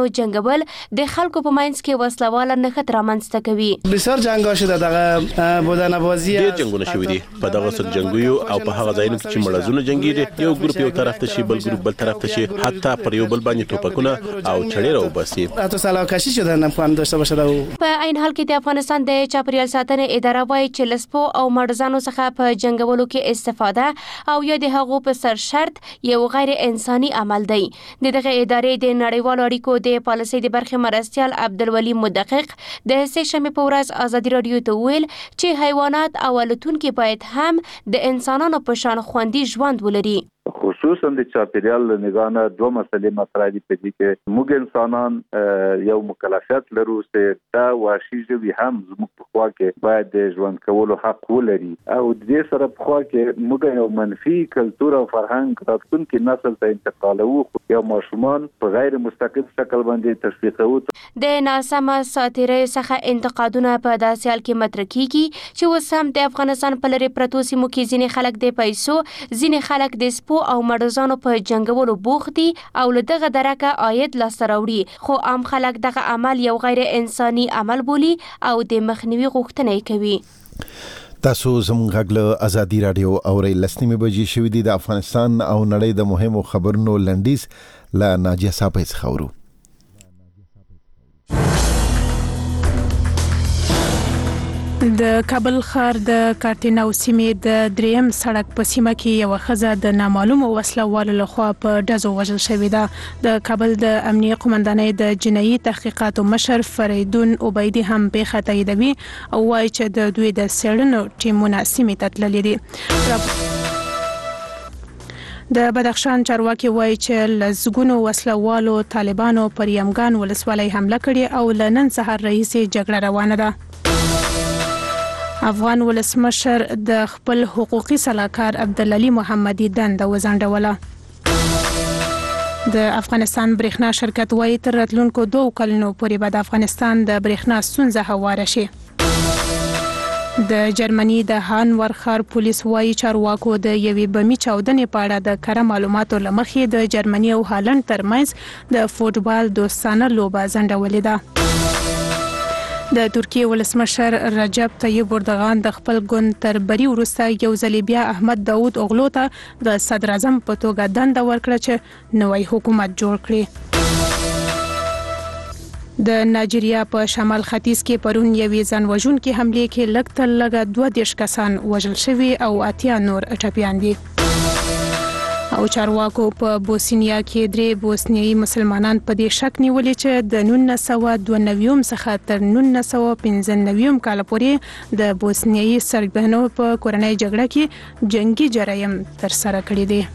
Speaker 17: مړزانو جنگول د خلکو په منځ کې وسلواله نښت رامنځته کوي.
Speaker 19: بسیار جنگا شده دغه بودنوازی
Speaker 20: ډېر جنگونه شوي دي په دغه سر جنگیو او په هغه ځایونو کې چې مړزونه جنگیږي یو ګروپ یو طرف ته شي بل ګروپ بل طرف ته شي حتی پر یو بل باندې توپکونه او چړې راوباسي.
Speaker 19: تاسو سلاکشي شده نه پوان داشته باشه.
Speaker 17: په عین حال کې د افغانستان د چاپیریال ساتنې اداره وايي چې لسپو او مړزانو څخه په جنگولو کې استفاده او یا د هغو په سر شرط یو غیر انساني عمل دی. د دغه ادارې د نړیوالو اړیکو د پالیسۍ د برخې مرستیال عبدالولي مدقق د سه شنبې په ورځ ازادي راډیو ته ویل چې حیوانات او الوتونکي باید هم د انسانانو په شان خوندي ژوند ولري.
Speaker 21: خصوصا د چاپیریال نگانه دوه مسلې مطرح دي په دې کې موږ انسانان یو مکلفیت لرو چې دا وحشي ژوي هم زموږ په خوا کې باید د ژوند کولو حق ولري او د دې سره په خوا کې موږ یو منفي کلتور او فرهنګ راتلونکي نسل ته انتقالوو یا ماشومان په غیر مستقیم شکل باندې تشویقوو.
Speaker 17: د ناسمه ساتیرۍ څخه انتقادونه په داسې حال کې مطرح کیږي چې اوس هم د افغانستان په لرې پرتو سیمو کې ځینې خلک د پیسو ځینې خلک د سپو او مړزانو په جنگولو بوخت دي او له دغه درکه عاید لاسته راوړي خو عام خلک دغه عمل یو غیر انساني عمل بولي او د مخنیوي غوښتنه کوي.
Speaker 2: تاسو زموږ غږ له ازادي راډیو اورئ. لسنیمې بجې شوې دي. د افغانستان او نړۍ د مهمو خبرونو لنډیز له ناجیه صاحب څخه اورو.
Speaker 3: د کابل ښار د کارتینو سیمې د دریم سړک په سیمه کې یو ښځه د نامعلومو وسلوالو لخوا په ډزو وژل شوې ده. د کابل د امنیه قومندانۍ د جنایي تحقیقاتو مشر فریدون عبیدي هم پیښه تاییدوي او وایي چې د دوی د څېړنو ټیمونه سیمې ته تللي دي. د بدخشان چارواکي وایي چې لزګونو وسلوالو طالبانو پر یمګان ولسوالۍ حمله کړې او له نن سهار راهیسې جګړه روانه ده. افغان ولسمشر د خپل حقوقي سلاکار عبدالعلي محمدي دنده وځنډوله. د افغانستان برېښنا شرکت وایي تر راتلونکو دوو کلونو پورې به د افغانستان د برېښنا ستونزه هواره شي. د جرمني د هانور ښار پولیس وایي چارواکو د یوې بمي چاودنې په اړه د کره معلوماتو له مخې د جرمني او هالند ترمنځ د فوټبال دوستانه لوبه ځنډولې ده. د ترکیه ولسمشر رجب طیب اردوغان د خپل ګوند تر بری وروسته یو ځل بیا احمد داود اوغلو ته د صدر اعظم په توګه دنده ورکړه چې نوی حکومت جوړ کړي. د نایجیریا په شمال ختیځ کې پرون یوې ځانوژونکې حملې کې لږ تر لږه دوه دېرش کسان وژل شوي او اتیا نور ټپیان دي. او چارواکو په بوسنیا کې درې بوسنیایي مسلمانان په دې شک نیولي چې د نولس سوه دوه نوي څخه تر نولس سوه پنځه نوي کال پورې د بوسنیایي سربېنو په کورنۍ جګړه کې جنگي جرایم ترسره کړي دي.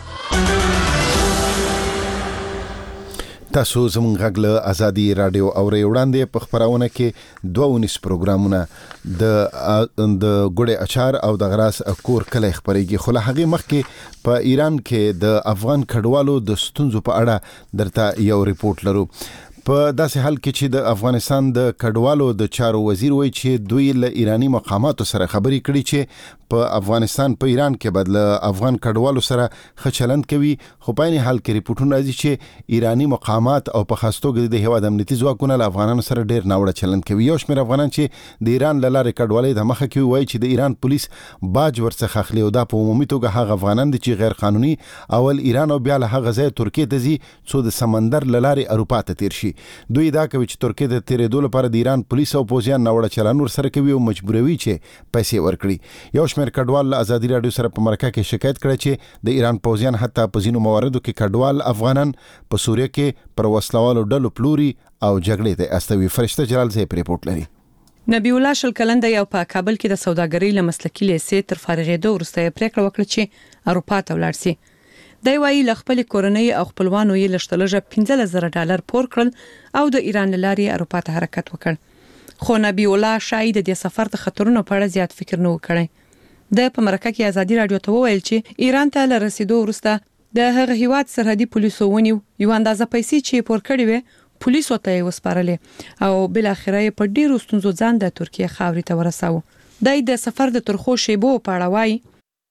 Speaker 2: تاسو زموږ غږ له ازادي راډیو اورئ. وړاندې په خپرونه کې دوه ونیس پروګرامونه د د ګوړې اچار او د غراس کور کلی خپرېږي خو له هغې مخکې په ایران کې د افغان کډوالو د ستونزو په اړه درته یو ریپورت لرو. په داسې حال کې چې د افغانستان د کډوالو د چارو وزیر وایي چې دوی له ایرانی مقاماتو سره خبرې کړي چې په افغانستان په ایران کې بدل افغان کډوالو سره ښه چلند کوي خو په این حال کې ریپورتونه راځي چې ایرانی مقامات او په خاص توګه د هیواد امنیتي ځواکونه له افغانانو سره ډیر ناوړه چلند کوي. یو شمېر افغانان چې د ایران له لارې کډوالۍ د مخه کوي وایي چې د ایران پولیس باج ورڅخه اخلي او دا په عمومي توګه هغه افغانان دي چې غیر قانوني اول ایران او بیا له هغه ځای ترکیې ته ځي څو د سمندر له لارې اروپا ته تیر شي. دوی دا کوي چې ترکیې ته تیرېدو لپاره د ایران پولیس او پوځیان ناوړه چلند ورسره کوي او مجبوروي چې پیسې ورکړي. یو شمېر کډوال له ازادي راډیو سره په مرکه کې شکایت کړی چې د ایران پوځیان حتی په ځینو مواردو کې کډوال افغانان په سوریه کې پر وسلوالو ډلو پلوري او جګړې ته استوي. فرشته جلال زی ریپورت لري.
Speaker 22: نبی الله شل کلنده یو په کابل کې د سوداګرۍ له مسلکي لیسې تر فارغېدو وروسته پریکړه وکړه چې اروپا ته ولاړ شي. دی وايي له خپل کورنۍ او خپلوانو یې لشتلجه پنځه زره ډالر پور کړل او د ایران لارې اروپا ته حرکت وکړ. خو نبی الله شاهد د سفر د خطرونو په اړه زیات فکر نه وکړي. د په مرکه کې ازادي راډیو ته وویل چې ایران ته له رسیدو وروسته د هغه هیواد سرحدي پولیسو ونیو یو اندازه پیسې چې پور کړې وې پولیسو ته یې وسپارلې او بل اخره په ډیرو ستونزو ځان د ترکیه خاورې ته ورساو. د د سفر د ترخو شیبو په اړه وایي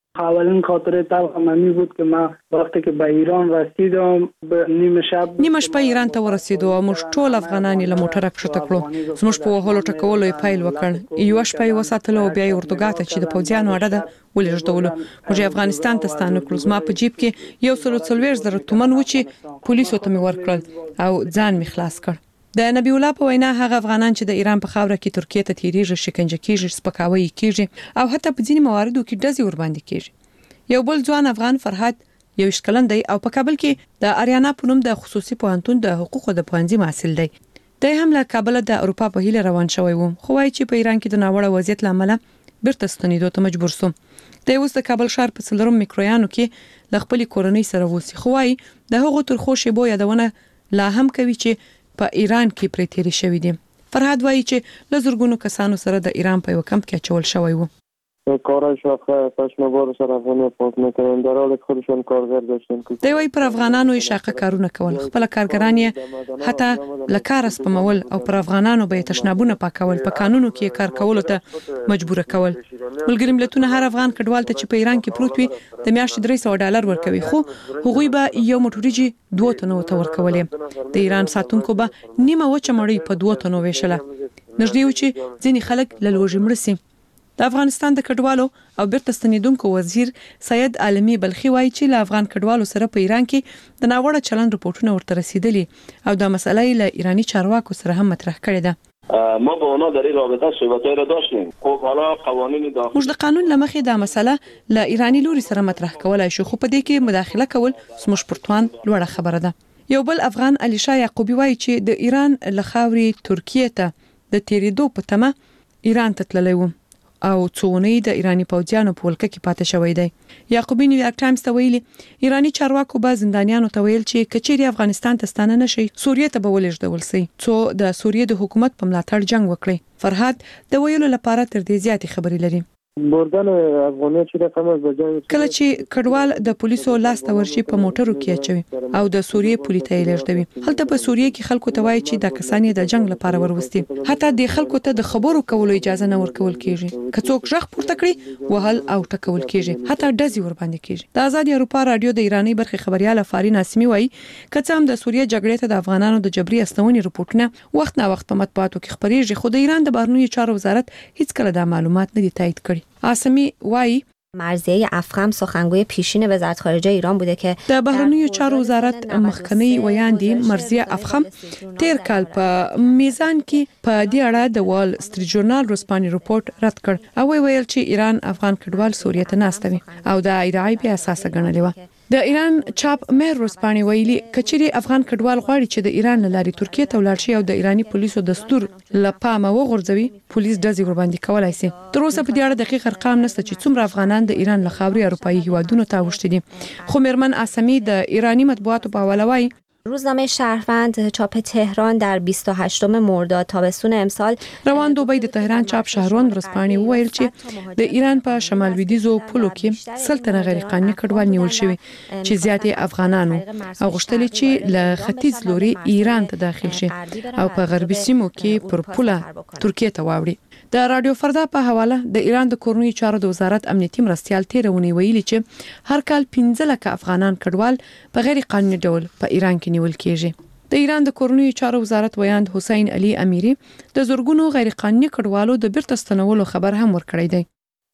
Speaker 1: اولین خاطره تلخ من بود که ما وقتی که به ایران رسیدم به نیمه شب
Speaker 22: نیمه شپه ایران ته ورسېدو او موږ ټول افغانان له موټره کښته کړو زموږ په وهلو ټکولو یې پیل وکړ یو شپه یې وساتلو بیا یې اردوګاه ته چې د پوځیانو اړه ده ولېږدولو موږ افغانستان ته ستانه کړو زما په جیب کې یو سل څلوېښت زره تومن و چې پولیسو ته مې ورکړل او ځان مې خلاص کړ د نبی الله په وینا هغه افغانان چې د ایران په خاوره کې ترکیه ته تیریږي شکنجه کیږي سپکاوی کیږي او حتی په ځینې مواردو کې ډزې ور باندې کیږي یو بل ځوان افغان فرحت یو شکلن دی او په کابل کې د اریانا په نوم د خصوصي پوهنتون د حقوقو د پوهنځي محصل دی د هم له کابل د اروپا په هیله روان شوی و خو وايي چې په ایران کې د ناوړه وضعیت لامل بیرته ستنېدو ته مجبور سو د اوس د کابل ښار په څلورم میکرویانو کې د خپل کورنۍ سره وسی خو وايي د هغو تر خو شی بو یادونه لا هم کوي چې په ایران کې پرې تیری شوی دي فرهاد وایي چې لزرګونو کسانو سره د ایران په یو کمپ کې چول شوی وو
Speaker 6: کارش آخه پشمبار سر افغانی پاک میکنن در حال خودشون کارگر داشتن
Speaker 22: دی وایي پر افغانانو یې شاقه کارونه کول خپل کارګران یې حتی لکار سپمول او پر افغانانو به تشنابونه پاکول په قانونو کې کار کول ته مجبور کول ملګری ملتونه هر افغان کډوال ته چې په ایران کې پروت وي د میاشتې درې سوه ډالر ورکوي خو هغوی به یو موټریجی دوه تنو ته ورکولې د ایران ساتونکو به نیمه وچه مړی په دوه تنو ویشله نږدې و چې ځینې خلک له لوږې مړه سي د افغانستان د کډوالو او بیرته ستنیدونکو وزیر سید عالمی بلخی وایي چې له افغان کډوالو سره په ایران کې د ناوړه چلند رپورټونه ورته رسیدلي او دا مسله یې له ایرانی چارواکو سره هم مطرح کړې ده
Speaker 23: ما با اونا در این رابطه صحبت‌های را داشتیم خب حالا قوانین داخلی
Speaker 22: موږ د قانون لمخې دا مسله له ایرانی لوري سره مطرح کولای شو خو په دې کې مداخله کول زموږ پرتوان لوړه خبره ده یو بل افغان علي شاه یعقوبی وایي چې د ایران له خاورې ترکیه ته د تیریدو په تمه ایران ته تللی و او څونی د ایرانی پوځیانو په ولکه کې پاتې شوی دی یعقوبی نیویارک ټایمز ته ویلي ایرانی چارواکو به زندانیانو ته ویل چې کچېری افغانستان ته ستانه نشي سوریه ته به ولېږدول شي څو د سوریه د حکومت په ملاتړ جنگ وکړي فرهاد د ویلو لپاره تر دې زیاتې خبرې لري
Speaker 6: بردن افغانیت چې رقم از بجای
Speaker 22: کله چې کډوال د پولیسو لاس ته ورشي په موټرو کې اچوي او د سوریه پولیس ته لېږدوي هلته په سوریه کې خلکو ته وایي چې د کسانې د جنگ لپاره وروستي حتی د خلکو ته د خبرو کولو اجازه نه ورکول کیږي که څوک ژغ پورته کړي وهل او ټکول کیږي حتی ډزې ور باندې کیږي د آزاد اروپا رادیو د ایرانی برخه خبريال فارین ناسمی وایي کڅ هم د سوریه جګړې ته د افغانانو د جبري استونې رپورټونه وخت نه وخت په مطبوعاتو کې خبريږي خو د ایران د بهرنیو چارو وزارت هیڅ کله دا معلومات نه دي تایید کړي آسمی وای
Speaker 24: مرضیه افخم سخنگوی پیشین وزارت خارجه ایران بوده که
Speaker 22: د بهرنیو چارو وزارت مخکنی ویاندې مرضیه افخم تیر کال په میزان کې په دې اړه د وال سټریټ ژورنال رسپاني رپورت رد کړ او ویل چې ایران افغان کډوال سوریه ته ناستوي او د ایرای بیا اساسه ګڼلې و د ایران چاپ مهر رسپاني ویلي کچېری افغان کډوال غواړي چې د ایران لاري ترکیه ته ولاړ شي او د ایرانی پولیسو دستور لپامه وغورځوي پولیس ډزې ور باندې کولای شي تر اوسه په دې اړه دقیق ارقام نشته چې څومره افغانان د ایران له خاورې اروپאי هیوادونو ته وشتي دي خو مرمن آسمی د ایرانی مطبوعاتو په حواله وایي
Speaker 24: روزنامه شهروند چاپ تهران در بیست و هشتم مرداد تابستون امسال
Speaker 22: روان دوبی د تهران چاپ شهروند ورسپاني ویل چې د ایران په شمال لویدیځو پولو کې سلطنه غیر قانوني کډوال نیول شوی چې زیاتې افغانانو او غوښتل چې له ختیځ لوري ایران ته داخل شي او په غربي سیمو کې پر پوله ترکیه ته واوړي د رادیو فردا په حواله د ایران د کورنیو چارو د وزارت امنیتي مرستيال تیرونی ویلي چې هر کال پنځه لکه افغانان کډوال په غیر قانوني ډول په ایران کې نیول کیږي د ایران د کورنیو چارو وزارت ویاند حسین علي امیری د زورګونو غیر قانوني کډوالو د بیرته ستنولو خبر هم ورکړی دی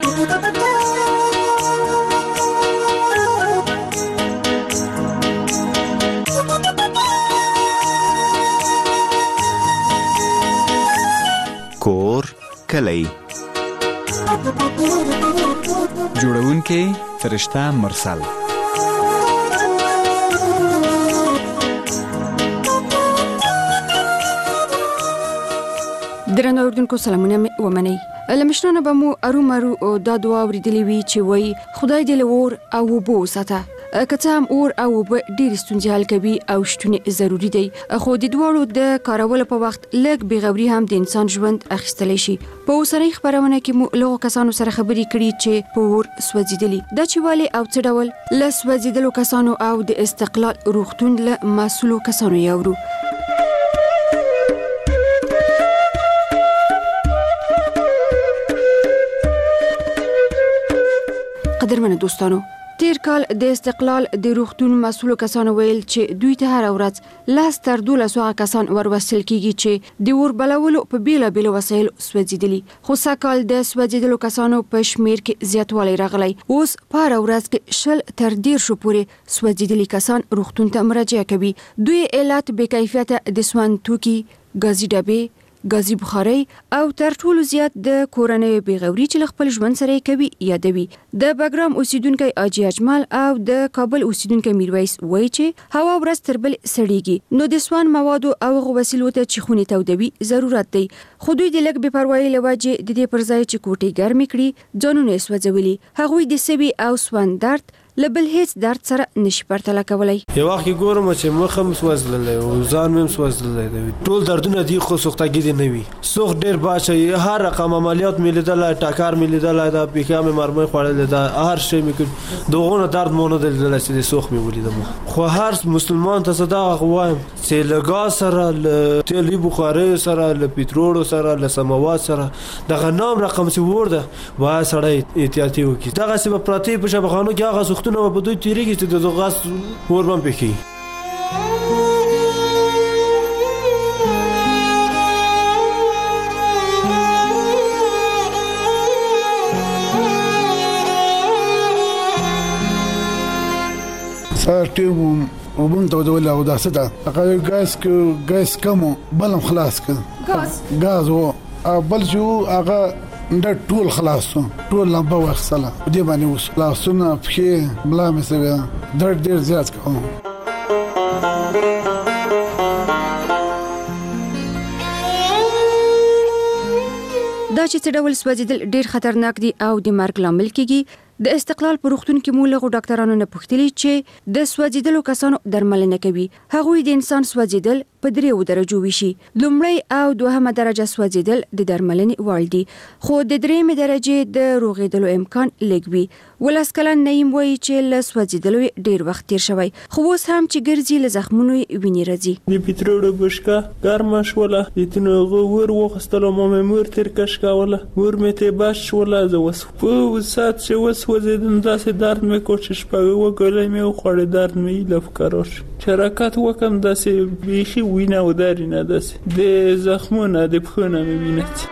Speaker 25: کور کلی جوړونکې فرشته مرسل
Speaker 16: درنو اردوونکو سلامونه ومنئ لمشنونه به مو ارومرو دا دعا اوریدلې وی چې وای خدای دې له اور او وبو ساته کته هم اور او وب ډیر ستونزې حل کوي او شتونه ضروری دی خو د دوړو د کارولو په وخت لږ بیغوري هم د انسان ژوند اخیستلی شي په اوسنۍ خبرونه کې مو لږ کسانو سره خبرې کړي چې په اور سوځیدلی د چوالي او څه ډول ل سوځیدلو کسانو او د استقلال روغتون له مسولو کسانو یورو قدرمن دوستانو، تیر کال د استقلال د روغتون مسؤل کسانو ویل چې دوی ته هر ورځ لاس تر دولس هغه کسان وروستل کیږي چې د اور بلولو په بیلا بیل وسایل سوځیدلی. خو سکهال د سوځیدلو کسانو په شمیر کې زیاتوالی راغلی. اوس په هر ورځ کې شل تر ډیر شو پورې سوځیدلي کسان روغتون ته مراجعه کوي. دوی علت بې کیفیته د سون توکي، غازي ډبې، غازي بخاري او تر ټولو زیات د کورنۍ بیغوري چې خپل ژوند سره کوي یادوي. د بګرام اوسیدونکو اجي اجمل او د کابل اوسیدونکو میرویس وایي چې هوا ورځ تر بل سړیږي، نو د سوان موادو او وسیلو ته چې خوني تودوي ضرورت دی. خو دوی د لګ بې پروايي لوجه د دې پر ځای چې کوټي ګرمي کړي ځانونه سوځولي. هغوی د سوي او سوان درد لبل هیڅ درد سره نشي پرتله کولای.
Speaker 4: یو وخت ګورم چې مخم سوځللی او ځان مم سوځللی دی. ټول دردونه دی خو سوختګي دي نه وي. سوخ ډیر باشه، هر رقم عملیات مې لیدل، ټاکار مې لیدل، دا پیکه مې مرمۍ خوړل، دا هر شی مې دغه درد مونږ نه لیدل چې سوخ مې ولیدم. خو هر مسلمان ته صدا غوایم چې لګا سره ل تیل بخاري سره ل پټرول سره ل سماوات سره دغه نام رقم سی ورده وای سړی احتیاطي وکړي. دغه سی په پراتی په شبخانو کې هغه سوخ نو په دوی تیریږي چې د غاز وربم پکې.
Speaker 7: سار ټیم وبون ته ودول او داسه ده هغه غاز کې غاز کمو بلم خلاص کړ غاز غاز او بل شو هغه د ټول خلاصو ټول لمبه وخصله دې باندې وس خلاصونه په بلا مې درد ډیر زیات کوم.
Speaker 16: دا چې څه ډول سوځیدل ډیر خطرناک دي او د مرګ لامل کیږي. د استقلال پر روغتون کې مو له ډاکټرانو نه پوښتنه چې د سوځیدلو کسانو درملنه کوي. هغوی د انسان سوځیدل په دریو درجو ویشي. لومړی او دوهمه درجه سوځیدل د درملنې وړ دي، خو د درېمې درجه د روغېدلو امکان لږ وي. ولس کلن نیم وایي چې له سوځیدلو ډیر وخت تیر شوی، خو اوس هم چې ګرځي له زخمونو ویني راځي.
Speaker 8: د پټرولو بشکا ګرمه شوله، د تنو ور وخستلو مې مور تر کش کاوله، ور مې ته باش شوله. زه وس په سات چې وس وزیدم داسې درد مې کوشش پغه وکړم مې خوړې درد مې لفکروش شرکت وکم داسې بیخي وینه و درینه داسې د زخمونه د بخونه مې وینه.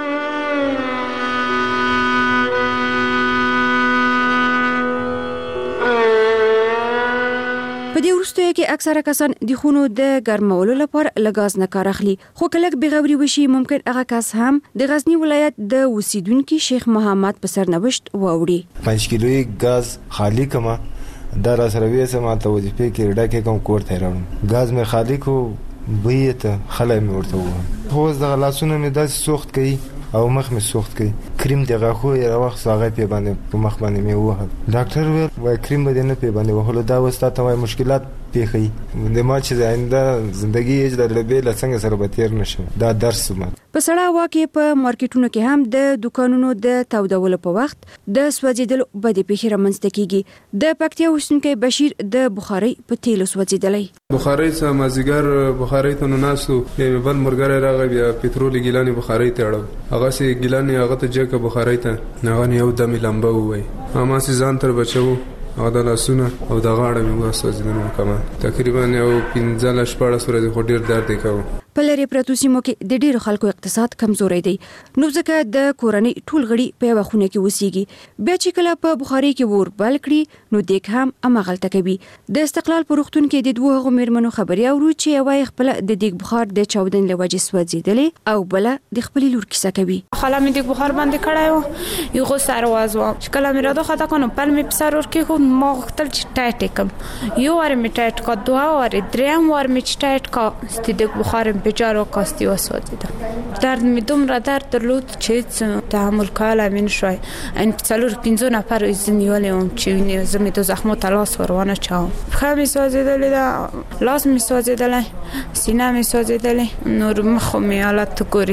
Speaker 16: په دې وروستیو کې اکثره کسان د خونو د ګرمولو لپاره له غاز نه کار اخلي، خو کله بغوري وشي ممکن هغه کس هم د غزنی ولایت د اوسیدونکو شیخ محمد په سرنوشت واوړي.
Speaker 9: پنځه کیلوي غاز خالی کما دا را سره وې سم ته وظیفه کې ډکه کوم کوړ ته راوړم. غاز مې خالی کو بیت خلای مې ورته و. خو د غلاسونه مې داسې سوخت کوي او مخ مې سوخت کوي. کریم دغه خو یې راوخ هغه په باندې په مخ باندې مې وه. ډاکټر ویل وای کریم به نه په باندې وهلو دا وستا ته وای مشکلات پیخي د ما چې آینده ژوندۍ یې د لبې لڅنګ سره به تیر نشم. دا درس مې
Speaker 16: په سړه واکه په مارکیټونو کې هم د دکانونو د تودولو په وخت د سوځیدلو بدې پیښې رامنځته کیږي. د پکتیا اوسیدونکو بشیر د بخاري په تیلو سوځیدلی.
Speaker 10: بخاري څخه مازیګر بخاري ته ناسو یو بل مرګره راغی بیا پټرول ګیلانی بخاري ته اړو هغه سي ګیلانی هغه ته جګه بخاري ته نه یو دمه لمبه وای اما سي ځان تر بچو او د لاسونه او د غاړه مې واسوځیدنه کما تقریبا یو پنځه شپږ سورې خو ډیر درد کوي.
Speaker 16: په لری پرتو سیمو کې د ډیرو خلکو اقتصاد کمزوري دی، نو ځکه د کورنۍ ټول غړي په یو خونه کې وسیږي. بیا چې کله په بخاري کې ور بل کړي نو دیک هم امغلته کوي. د استقلال پر روغتون کې د دوه غمیرمنو خبري اورو چې یو خپل د دیک بخار د چاودن لوجه سوځیدلې او بل د خپل لور کیسه کوي.
Speaker 26: خاله مې دیک بخار باندې کړایو یو غو سره وازو چې کله مې را دوه خطا کنه پل مې پسر ور کې خو ما وختل چې ټایټ کم یو ور مې ټایټ کا دوه ور دریم ور مې ټایټ کا ست دیک بخار په چارو کاستی وسوځیده. درد می دومره درد درلود چې تحمل کولای مې نشوای. ان څلور پنځه نفر زنیولم چې زمې د زخمو تلاس ورونه چاو. خو می سوځیدل دا لاس می سوځیدل، سینه می سوځیدل، نور مخ می حالت ګوري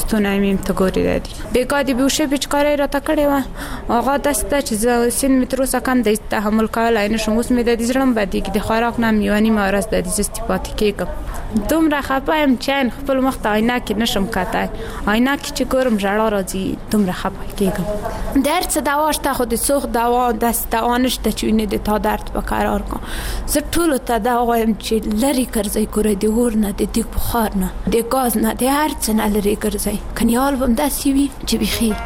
Speaker 26: پښتون مې ته ګوري دي بیګا دی به شي بچکاري را تکړه وا هغه داسته چې سین مترو سکم د تحمل کول نه شم اوس مې د دې ځړم بدی کې د خوراک نه میونی مارس د دې استفاده کېږم دومره خپایم چې خپل مخ ته عینه کې نشم کاته عینه کې چې ګورم ژړا راځي دومره خپه کېږم درد دواش ته خو د سوخ دوا دست دوانش ته چوینه د تا درد په قرار کو زه ټول ته دا وایم چې لری ګرځي کړې دی ور نه د دې بخار نه د غاز نه د هر څه نه لری ګرځي کنيال بم داسي وي چې بخیر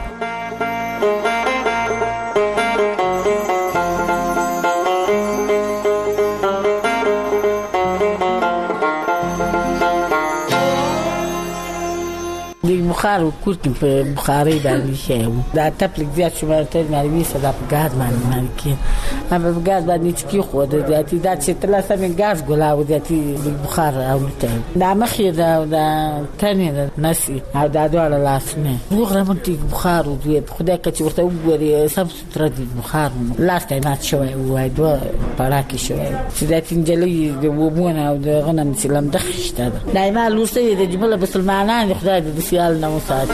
Speaker 5: بخار کور کې په بخاري باندې شي دا تپلک زیات شمار ته مالوي صدا په غاز باندې مالکي هم په غاز باندې چې خو د ذاتي دا چې تل سم غاز ګلاو ذاتي بخار او ته دا مخې دا دا تنه نسي او دا ډول لاسنه وګړه مونږ بخار او دې خدای که چې ورته وګوري سم ستر دي بخار لاس ته مات شوی وای دوه پړاکی شوی چې دا تنجلي د وبونه او د غنم سلام دخشته دا ما لوسته د جمله مسلمانان خدای دې سیال نه وسات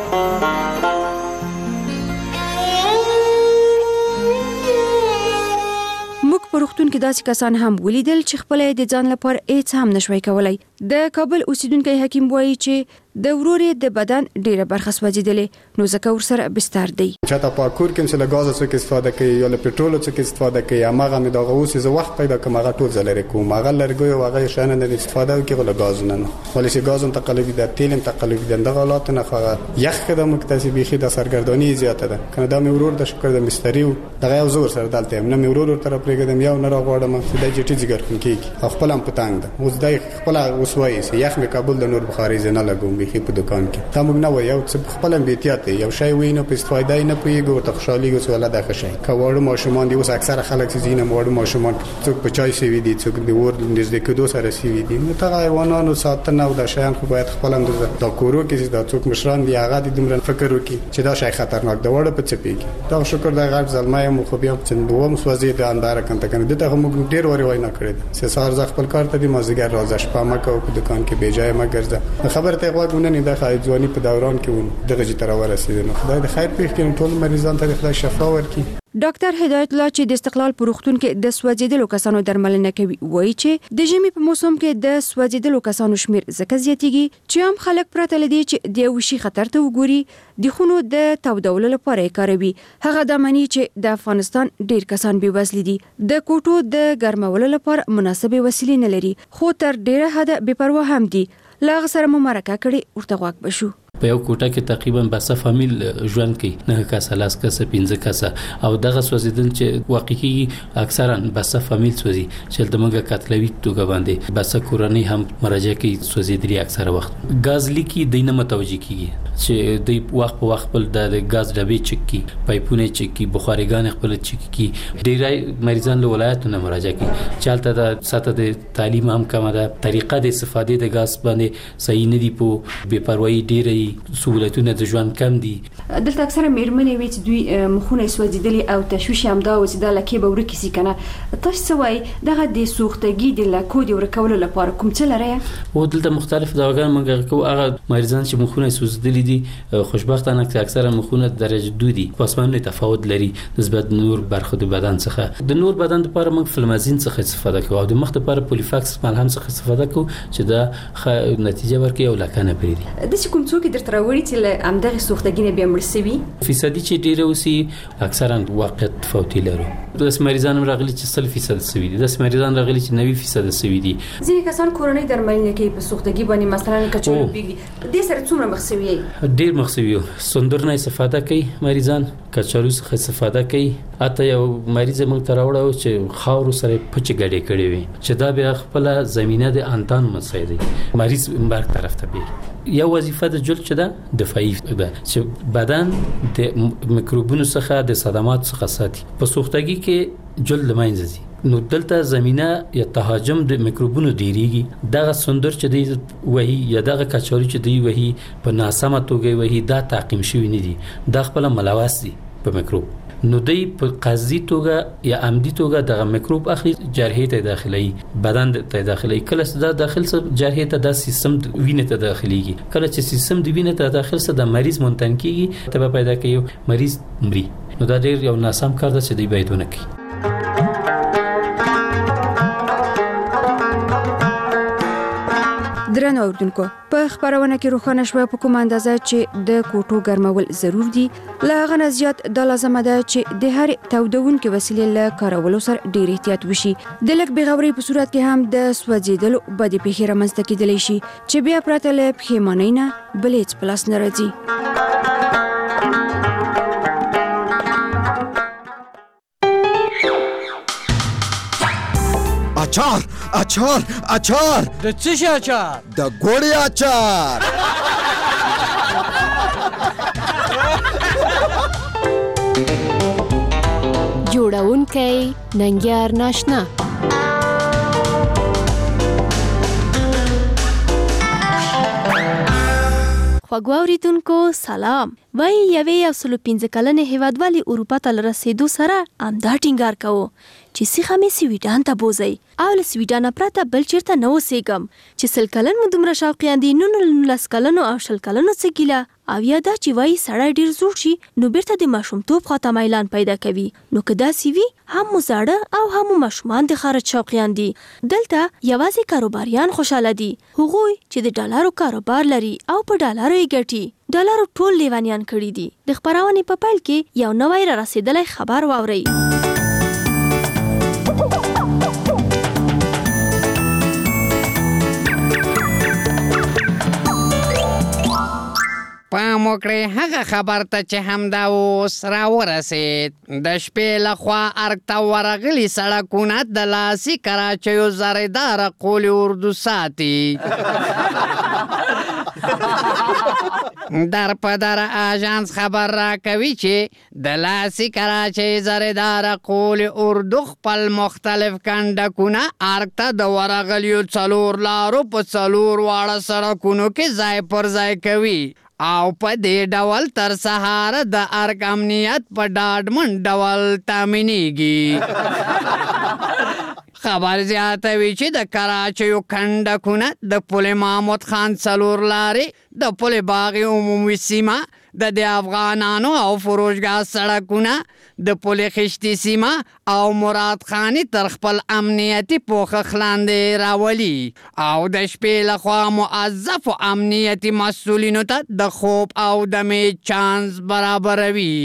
Speaker 16: موږ په روغتون کې داسې کسان هم ولیدل چې خپل د ځان لپاره هیڅ هم نشوي کولای د کابل اوسیدونکو حکیم وایي چې د وروري د بدن ډیره برخه سوځیدلې نو ځکه ورسره بستر دی
Speaker 12: چاته په کور کې چې له غاز څخه استفاده کوي یا له پټرول څخه استفاده کوي هغه مې دغه اوس زه وخت پیدا کوم هغه ټول زلری کوم هغه لرګي او هغه شانه نه استفاده کوي له غاز نه ولې چې غاز تقلبي د تیل تقلبي د غلط نه خو یخ کده مکتسبي خې د سرګردونی زیاته ده کنه دا مې ورور د شکر د مستری دغه یو زور سره دالته نه مې ورور تر پرېګدم یو نه راغړم چې د جټي ځګر کوم کیږي خپل هم پتانګ ده اوس دای خپل اوسوي چې یخ مې کابل د نور بخاري زنه لګوم به په دکان کې تا موږ نه وای یو څه خپل احتیاط یو شی وینه په استفاده نه پویګو ته خوشالي غوښ ولا د خشي کاوړ ماشومان دی اوس اکثر خلک چې زینه موړ ماشومان څوک په چای سی وی دي څوک دی ور نږدې کېدو سره سی وی دي نو ته حیوانانو ساتنه او د شیان خو باید خپل هم د کورو کې د څوک مشران دی هغه د دومره فکر وکي چې دا شی خطرناک دی وړه په چپیږي دا شکر د غږ زلمای مو خو بیا چې دوم سوځي د اندار کنه کنه دته موږ ډیر وری وای نه کړی سه سار ز خپل کار ته دی مازیګر راځه شپه مکه په دکان کې بیجای ما ګرځه خبر ته غوښنه نه د خایځوانی په دوران کې دغه چې تر ورسېد نو خدای د خیر پیښ کړي ټول مریضان ته خدای شفا ورکړي
Speaker 16: ډاکټر هدایت الله چې د استقلال پروختون کې د سوځیدلو کسانو درملنه کوي وایي چې د ژمي په موسم کې د سوځیدلو کسانو شمیر زکه زیاتیږي چې هم خلک پرته لدی چې د وشي خطر ته وګوري د خونو د تودولو لپاره کاروي هغه د منی چې د افغانستان ډیر کسان بي وزل دي د کوټو د ګرمولو لپاره مناسبه وسیلې نه لري خو تر ډیره حد بے پروا هم دي لاغ سره مو مرکه کړي ورته غواک بشو
Speaker 13: په یو کوټه کې تقریبا بسه فامیل ژوند کوي نه کاسه لاس کاسه پنځه کاسه او دغه سوځیدل چې واقعي اکثرا بسه فامیل سوځي چې د موږ کاتلوي توګه باندې بسه کورنۍ هم مراجعه کوي سوځیدري اکثره وخت غاز لیکي دینه متوجي کیږي چې د وخت په وخت په د غاز ډبې چک کی پایپونه چک کی بخاریګان خپل چک کی ډیری مریضان له ولایتونو مراجعه کوي چالتہ د ساته د تعلیم هم کومه ده طریقه د استفادې د غاز باندې صحیح نه دی په بے پروايي ډیری سہولتونه د ژوند کم دي
Speaker 16: دلته اکثره مېرمنې وي چې دوی مخونه سوځیدلي او تشویش هم دا و چې دا لکه به ورکی سي کنه تاسو سوای دغه د سوختګي د لکو دی ورکول لپاره کوم څه لري
Speaker 13: او دلته مختلف دواګان موږ کوو هغه مریضان چې مخونه سوځیدلي دي خوشبختانه چې اکثره مخونه درجه دو دي پسمانه تفاوت لري نسبت نور برخه د بدن څخه د نور بدن لپاره موږ فلمازین څخه استفاده کوو او د مخ لپاره پولیفاکس ملهم څخه استفاده کوو چې دا نتیجه ورکړي او لکنه پریدي
Speaker 16: د کوم څوک در تراوري چې امدغه سوختګینه بیا مرسوي
Speaker 13: فیصدي چې ډیره وسی اکثرا واقعیت تفاوتي لري د مریضان راغلي چې صل فیصد سوي دي د مریضان راغلي چې نوي فیصد سوي دي
Speaker 16: ځینې کسان کورونی درملنه کوي په سوختګي باندې مثلا کچالو بیګ دي سره څومره مخسوي
Speaker 13: ډیر مخسوي سندرنه استفاده کوي مریضان کچالو څخه استفاده کوي اته یو مریض موږ تراوړو چې خاور سره پچ غړې کړي وي چې دا بیا خپل زمينه د انتان مسایدي مریض مرګ طرف ته بي یو وظیفه د جلد چې ده دفاعي ده چې بدن د میکروبونو څخه د صدمات څخه ساتي په سوختګي کې جلد لمنځي نو دلته زمينه یا تهاجم د میکروبونو ډیریږي دغه سندر چې دی وਹੀ یا دغه کچالو چې دی وਹੀ په ناسمه توګه وਹੀ دا تعقیم شوی نه دي د خپل ملوث دي په میکروب نو دوی په قصدي توګه یا عمدي توګه دغه میکروب اخلي جرحې ته داخلي بدن ته داخلي کله چې دا داخل سره جرحې ته د سیستم وینې ته داخليږي کله چې سیستم د وینې ته داخل سره د مریض منتن کیږي ته پیدا کوي مریض مري نو دا ډیر یو ناسم کار ده چې دی باید ونه کوي.
Speaker 16: درنو اوردونکو په خبرونه کې روښانه شوه په کوم اندازه چې د کوټو ګرمول ضرور دي لا غنه زیات د لازمه ده چې د هر تودونکو وسیلې له کارولو سره ډیر احتیاط وشي د لک بغوري په صورت کې هم د سوځیدلو بدی په خیره منځ کېدلی شي چې بیا پراته له پښیمانۍ نه بلېچ پلاس نه راځي.
Speaker 11: اچار اچار اچار
Speaker 14: د څه شي اچار؟
Speaker 11: د ګوړې اچار.
Speaker 17: جوړونکی ننګیار ناشنا. خوږو اوریدونکو سلام. وای یوې یو سلو پنځه کلنې هیوادوالې اروپا ته رسیدو سره امدا ټینګار کوو چې سیخه مې سویډن ته بوزي او له سویډن پرته بل چیرته نه اوسېږم چې سل کلن مو دومره شوقیان دي نو نولس کلنو او شل کلنو څه ګیله او یا دا چې وای سړی ډیر زوړ شي نو بیرته د ماشومتوب خواته میلان پیدا کوي نو که داسې وي هم مو زاړه او هم مو ماشومان د خارج شوقیان دي. دلته یوازې کاروباریان خوشاله دي هغوی چې د ډالرو کاروبار لري او په ډالرو یې ګټي. ډالرو ټول لیوانیان کړي دي. د خبرونې په پیل کې یو نوی را رسیدلی خبر واورئ.
Speaker 15: پام وکړئ هغه خبر ته چې همدا اوس راورسېد. د شپې لخوا ارګ ته ورغلي سړکونه د لاسي کراچیو زریداره قول اردو ساتي. در په در آژانس خبر را کوي چې د لاسي کراچۍ زریداره قول اردو خپل مختلف کنډکونه ارګ ته د ورغلیو څلور لارو په څلور واړه سړکونو کې ځای پر ځای کوي او په دې ډول تر سهاره د ارګ امنیت په ډاډمن ډول تامینېږي. خبر زیاتوي چې د کراچیو کنډکونه د پل محمود خان څلور لارې د پل باغ عمومي سیمه د د افغانانو او فروشګاه سړکونه د پل خشتي سیمه او مراد خانی تر خپل امنیتي پوښښ لاندې راولي او د شپې لخوا موظفو امنیتي مسؤلینو ته د خوب او دمې چانس برابروي.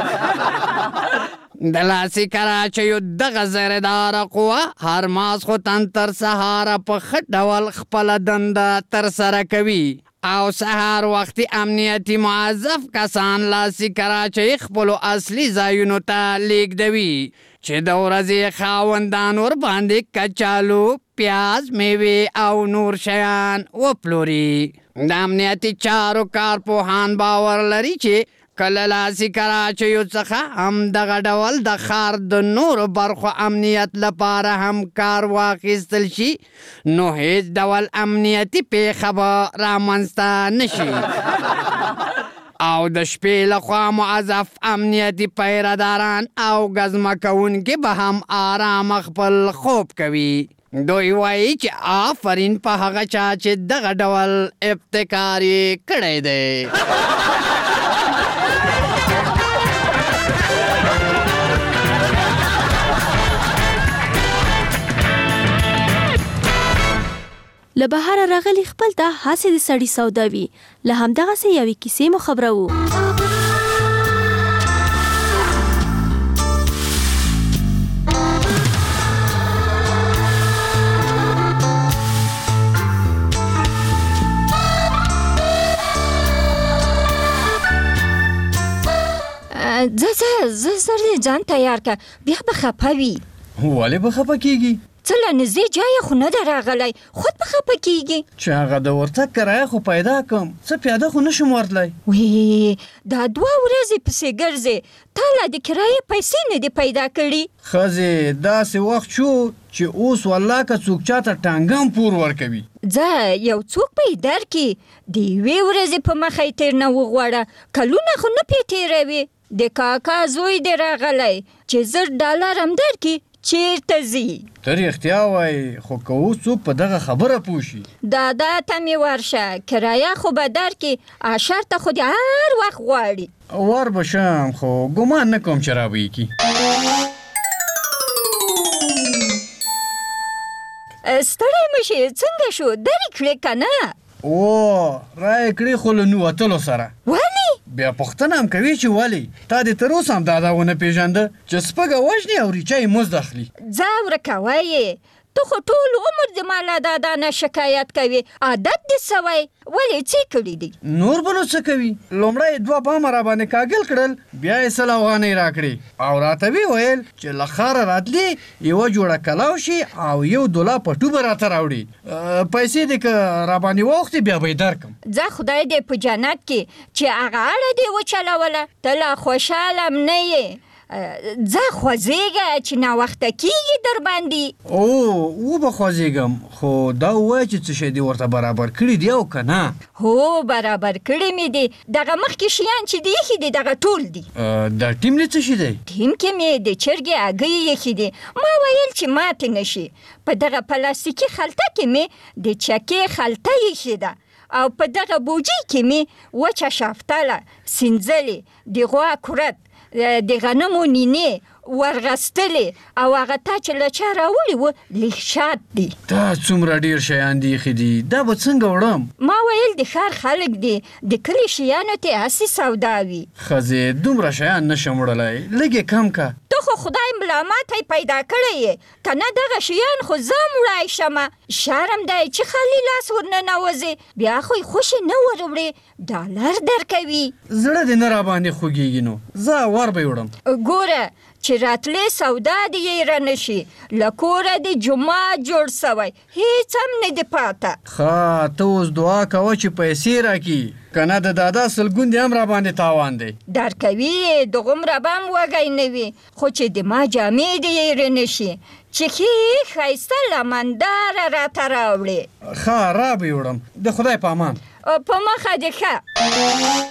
Speaker 15: د لاسي کراچیو دغه زریداره قوه هر ماسخوتن تر سهاره په ښه ډول خپله دنده ترسره کوي او سهار وختي امنیتي موظف کسان لاسي کراچۍ خپلو اصلي ځایونو ته لیږدوي چې د ورځې خاوندان ورباندې کچالو پیاز میوې او نور شیان وپلوري. د امنیتي چارو کارپوهان باور لري چې کله لاسي کراچیو څخه هم دغه ډول د ښار د نورو برخو امنیت لپاره هم کار واخیستل شي نو هیڅ ډول امنیتي پیښه به رامنځته نشي او د شپې لخوا موظف امنیتي پیرهداران او ګزمه کوونکي به هم آرام خپل خوب کوي. دوی وایي چې آفرین په هغه چا چې دغه ډول ابتکار یې کړی دی.
Speaker 17: له بهره راغلي خپل ته هسې د سړي سودا وي. له همدغسې یوې کیسې مو خبرو.
Speaker 18: زه زه زه زر دې ځان تیار که بیا به خفه وي.
Speaker 14: ولې به خفه کېږي؟
Speaker 18: څه له نږدې ځایه خو نه ده راغلی خود به خفه کېږي
Speaker 14: چې هغه د ورتګ کرایه خو پیدا کړم څه پیاده خو نشم ورتلی.
Speaker 18: وی دا دوه ورځې پسې ګرځې تا لا د کرایې پیسې نه دي پیدا کړي.
Speaker 14: ښځې داسې وخت شو چې اوس والله که څوک چاته ټانګم پور ورکوي
Speaker 18: ځه یو څوک به یې درکړي د یوې ورځې په مخه یې تېر نه وغواړه کلونه خو نه پې تېروي. د کاکا زوی دې راغلی چې زر ډالر هم درکړي چیرته ځي؟
Speaker 14: ته رښتیا وایي خو که اوس څوک په دغه خبره پوه شي
Speaker 18: دادا ته مې ورشه کرایه خو به درکړي اشر ته خو دې هر وخت غواړي
Speaker 14: ور به شم خو ګمان نه کوم چې رابه یې کي
Speaker 18: ستړی مشي څنګه شو درې کړې که نه؟
Speaker 14: او رایې کړې خو له نوتلو سره
Speaker 18: ولې؟
Speaker 14: بیا پوښتنه هم کوي چې ولې تا دې تر اوسه هم دادا ونه پېژانده چې سپږه وژني او ریچه یې مزد اخلي
Speaker 18: ځه ورکه وایې ته خو ټول عمر د ما له دادا نه شکایت کوي عادت دې سوی ولې څه کړي دي؟
Speaker 14: نور به نو څه کوي لومړی دوه بامه راباندې کاږل کړل بیا یې سل افغانۍ راکړې او راته ویې ویل چې له ښاره راتلې یوه جوړه کلاو شي او یو دولا پټو به راته راوړي پیسې دې که راباندې واوښتې بیا به یې درکړم
Speaker 18: ځه خدای دې په جنت کې چې هغه اړه دې وچلوله ته لا خوشحاله م نه یې ځه خوځېږه چې ناوخته کېږي در باندې
Speaker 14: او و به خوځېږم خو دا ووایه چې څه شی دې ورته برابر کړي دي او که نه
Speaker 18: هو برابر کړي مې دي دغه مخکې شیان چې دي ایښي دي دغه ټول دي
Speaker 14: دا ټیم دې څه شي دی؟
Speaker 18: ټیم کې مې د چرګې هګۍ ایښي دي ما ویل چې ماتې نه شي په دغه پلاستیکي خلطه کې مې د چکې خلطه ایښې ده او په دغه بوجي کې مې وچه شافتله سینځلې د غوا کورت د غنمو نینې ورغستلې او هغه تا چې له چا راوړي و لیخشات دي
Speaker 14: دا څومره ډېر شیان دي ایښي دي دا به څنګه وړم؟
Speaker 18: ما ویل د ښار خلک دي د کلي شیانو ته هسې سودا وي
Speaker 14: ښځې دومره شیان نشم وړلی لږ یې کم که
Speaker 18: ته خو خدای ملامته پیدا کړی یې که نه دغه شیان خو زه هم وړی شمه شرم دی چې خالي لاس ورننوځې بیا خو یې خوشې نه ور وړې ډالر درکوي
Speaker 14: زړه دې نه راباندې خوږېږي نو زه ور به یې وړم
Speaker 18: ګوره چې راتلې سودا دې یې رانه شي له کوره دې جومات جوړ سوی هېڅ هم نه دې پاته
Speaker 14: ښه ته اوس دعا کوه چې پیسې راکړي که نه د دادا سلګون دې هم راباندې تاوان دی
Speaker 18: درکوي یې دغومره به هم وږی نه وي خو چې د ما جامې دې یې رانه شي چې ښې ښایسته لمنداره راته راوړې
Speaker 14: ښه را به یې وړم د خدای په امان
Speaker 18: په مخه دې ښه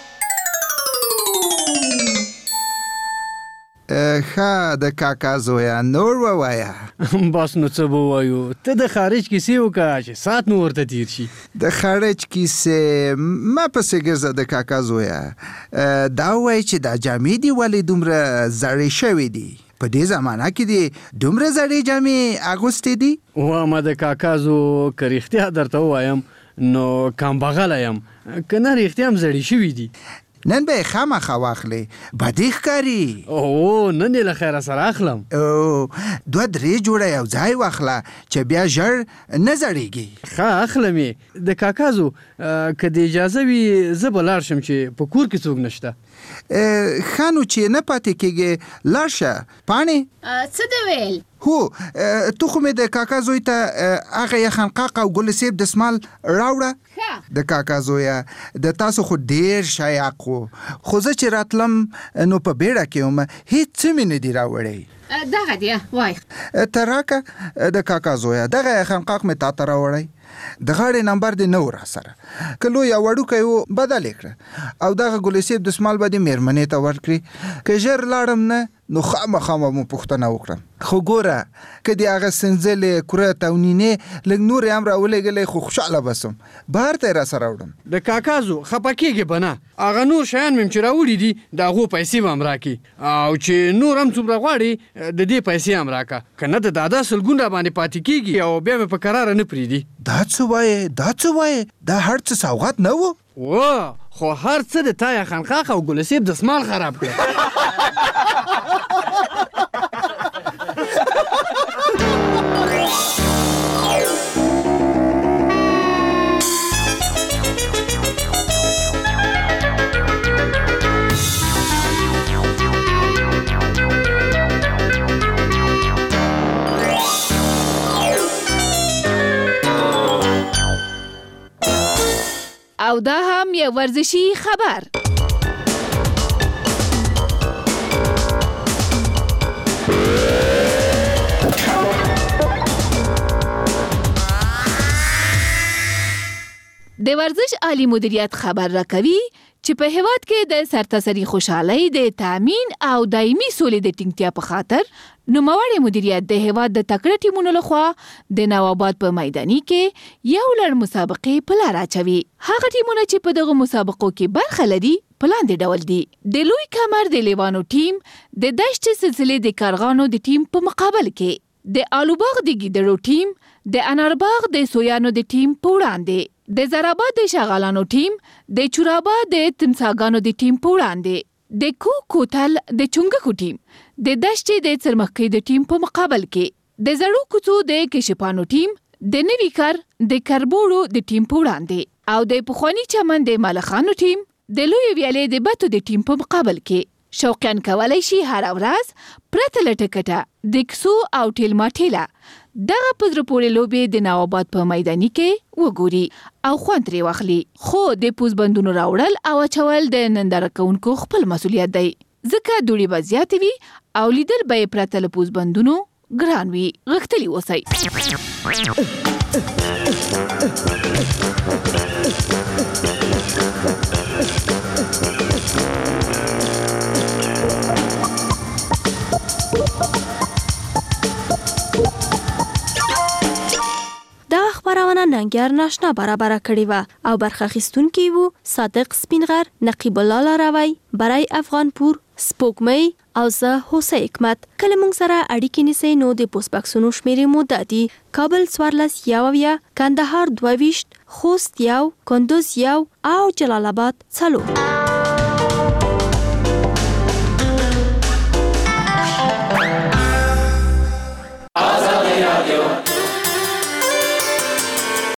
Speaker 1: ښه د کاکا زویه نور ووایه
Speaker 2: بس نو څه به ووایو ته د خارج کیسې وکړه چې ساعت مو ورته تیر شي
Speaker 1: د خارج کیسې ما پسې ګرځه د کاکا زویه دا ووایي چې دا جامې دي ولې دومره زړې شوې دي په دې زمانه کې دې دومره زړې جامې اغوستې دي
Speaker 2: واما د کاکا زو که رښتیا درته ووایم نو کمبغله یم که نه رښتیا هم زړې شوي دي
Speaker 1: نن به یې خامخا واخلې بدې ښکاري
Speaker 2: او نن یې له خیره سره اخلم
Speaker 1: او دوه درې جوړه یو ځای واخله چې بیا ژر نه زړېږي
Speaker 2: ښه اخلم یې د کاکا زو که د اجازه وي زه به لاړ شم چې په کور کې څوک نشته
Speaker 1: ښه نو چې نه پاتې کېږې لاړ شه پاڼې
Speaker 3: څه دې ویل
Speaker 1: هو تو خو مې د کاکا زوی ته هغه یخنقاق او ګل صیب دستمال راوړه د کاکا زویه د تاسو خو ډېر شایق و خو زه چې راتلم نو په بیړه کې وم هېڅ څه مې نه دي راوړی
Speaker 3: دغه دی وای
Speaker 1: ته راکه د کاکا زویه دغه یخنقاق مې تا ته راوړی د غاړې نمبر دې نه و را سره که لوی یا وړوکی و بدل یې کړه او دغه ګل صیب دستمال به دې مېرمنې ته ورکړي که ژر لاړم نه نو خامخا به مو پوښتنه وکړم خو ګوره که دې هغه سنځلې کورت او نینې لږ نور یې هم راولېږلی خو خوشحاله به سم بهر ته یې را سره وړم
Speaker 2: د کاکا زو خفه کېږې به نه هغه نور شیان مې چې راوړي دي د هغو پیسې به هم راکړي او چې نور هم څومره غواړي د دې پیسې هم راکړه که نه د دادا سلګون را باندې پاتې کېږي او بیا مې په کراره نه پرېږدي
Speaker 1: دا څه وایې دا څه وایې دا هر څه سوغات نه و
Speaker 2: و خو هر څه د تا یخنقاق او ګل صیب دستمال خراب کړه
Speaker 3: او دا هم یو ورزشي خبر د ورزش عالی مدیریت خبر راکوي چې په هیواد کې د سرتاسري خوشحالۍ د تامین او دایمي سولې د ټینګتیا په خاطر نوموړی مدیریت د هیواد د تکړه ټیمونو لخوا د نوآباد په میداني کې یو لړ مسابقې په لار اچوي. هغه ټیمونه چې په دغه مسابقو کې برخه لري په لاندې ډول دي: د لوی کمر د لیوانو ټیم د دشت سلسلې د کارغانو د ټیم په مقابل کې، د آلوباغ د ګیدړو ټیم د انارباغ د سویانو د ټیم په وړاندې، د زراباد د شغالانو ټیم د چوراباد د تمساګانو د ټیم په وړاندې، د کو کوتل د چونګکو ټیم د دشتې د څرمخکۍ د ټیم په مقابل کې، د زړو کوڅو د کشپانو ټیم د نوي کار د کربوړو د ټیم په وړاندې، او د پخواني چمن د ملخانو ټیم د لوی ویالې د بتو د ټیم په مقابل کې. شوقیان کولی شي هر ورځ پرته له ټکټه د کسو او ټیلما ټیله دغه په زړه پورې لوبې د نوآباد په میداني کې وګوري او خوند ترې واخلي. خو د پوزبندونو راوړل او اچول د ننداره کوونکو خپل مسؤلیت دی، ځکه دوړې به زیاتې وي او لیدل به یې پرته له پوزبندونو ګران وي. غښتلي اوسئ.
Speaker 6: دا خبرونه ننګر ناشنا برابر کړی و او برخه اخیستونکي وو صادق سپینغر، نقیب الله لاروی، برای افغان پور، سپوږمۍ او زه هوسۍ حکمت. کله موږ سره اړیکې نیسئ نو د پوسټ باکسونو شمیرې مو دا دي: کابل څوارلس یوویه، کندهار دوه ویشت، خوست یو، کندوز یو او جلال آباد څلور.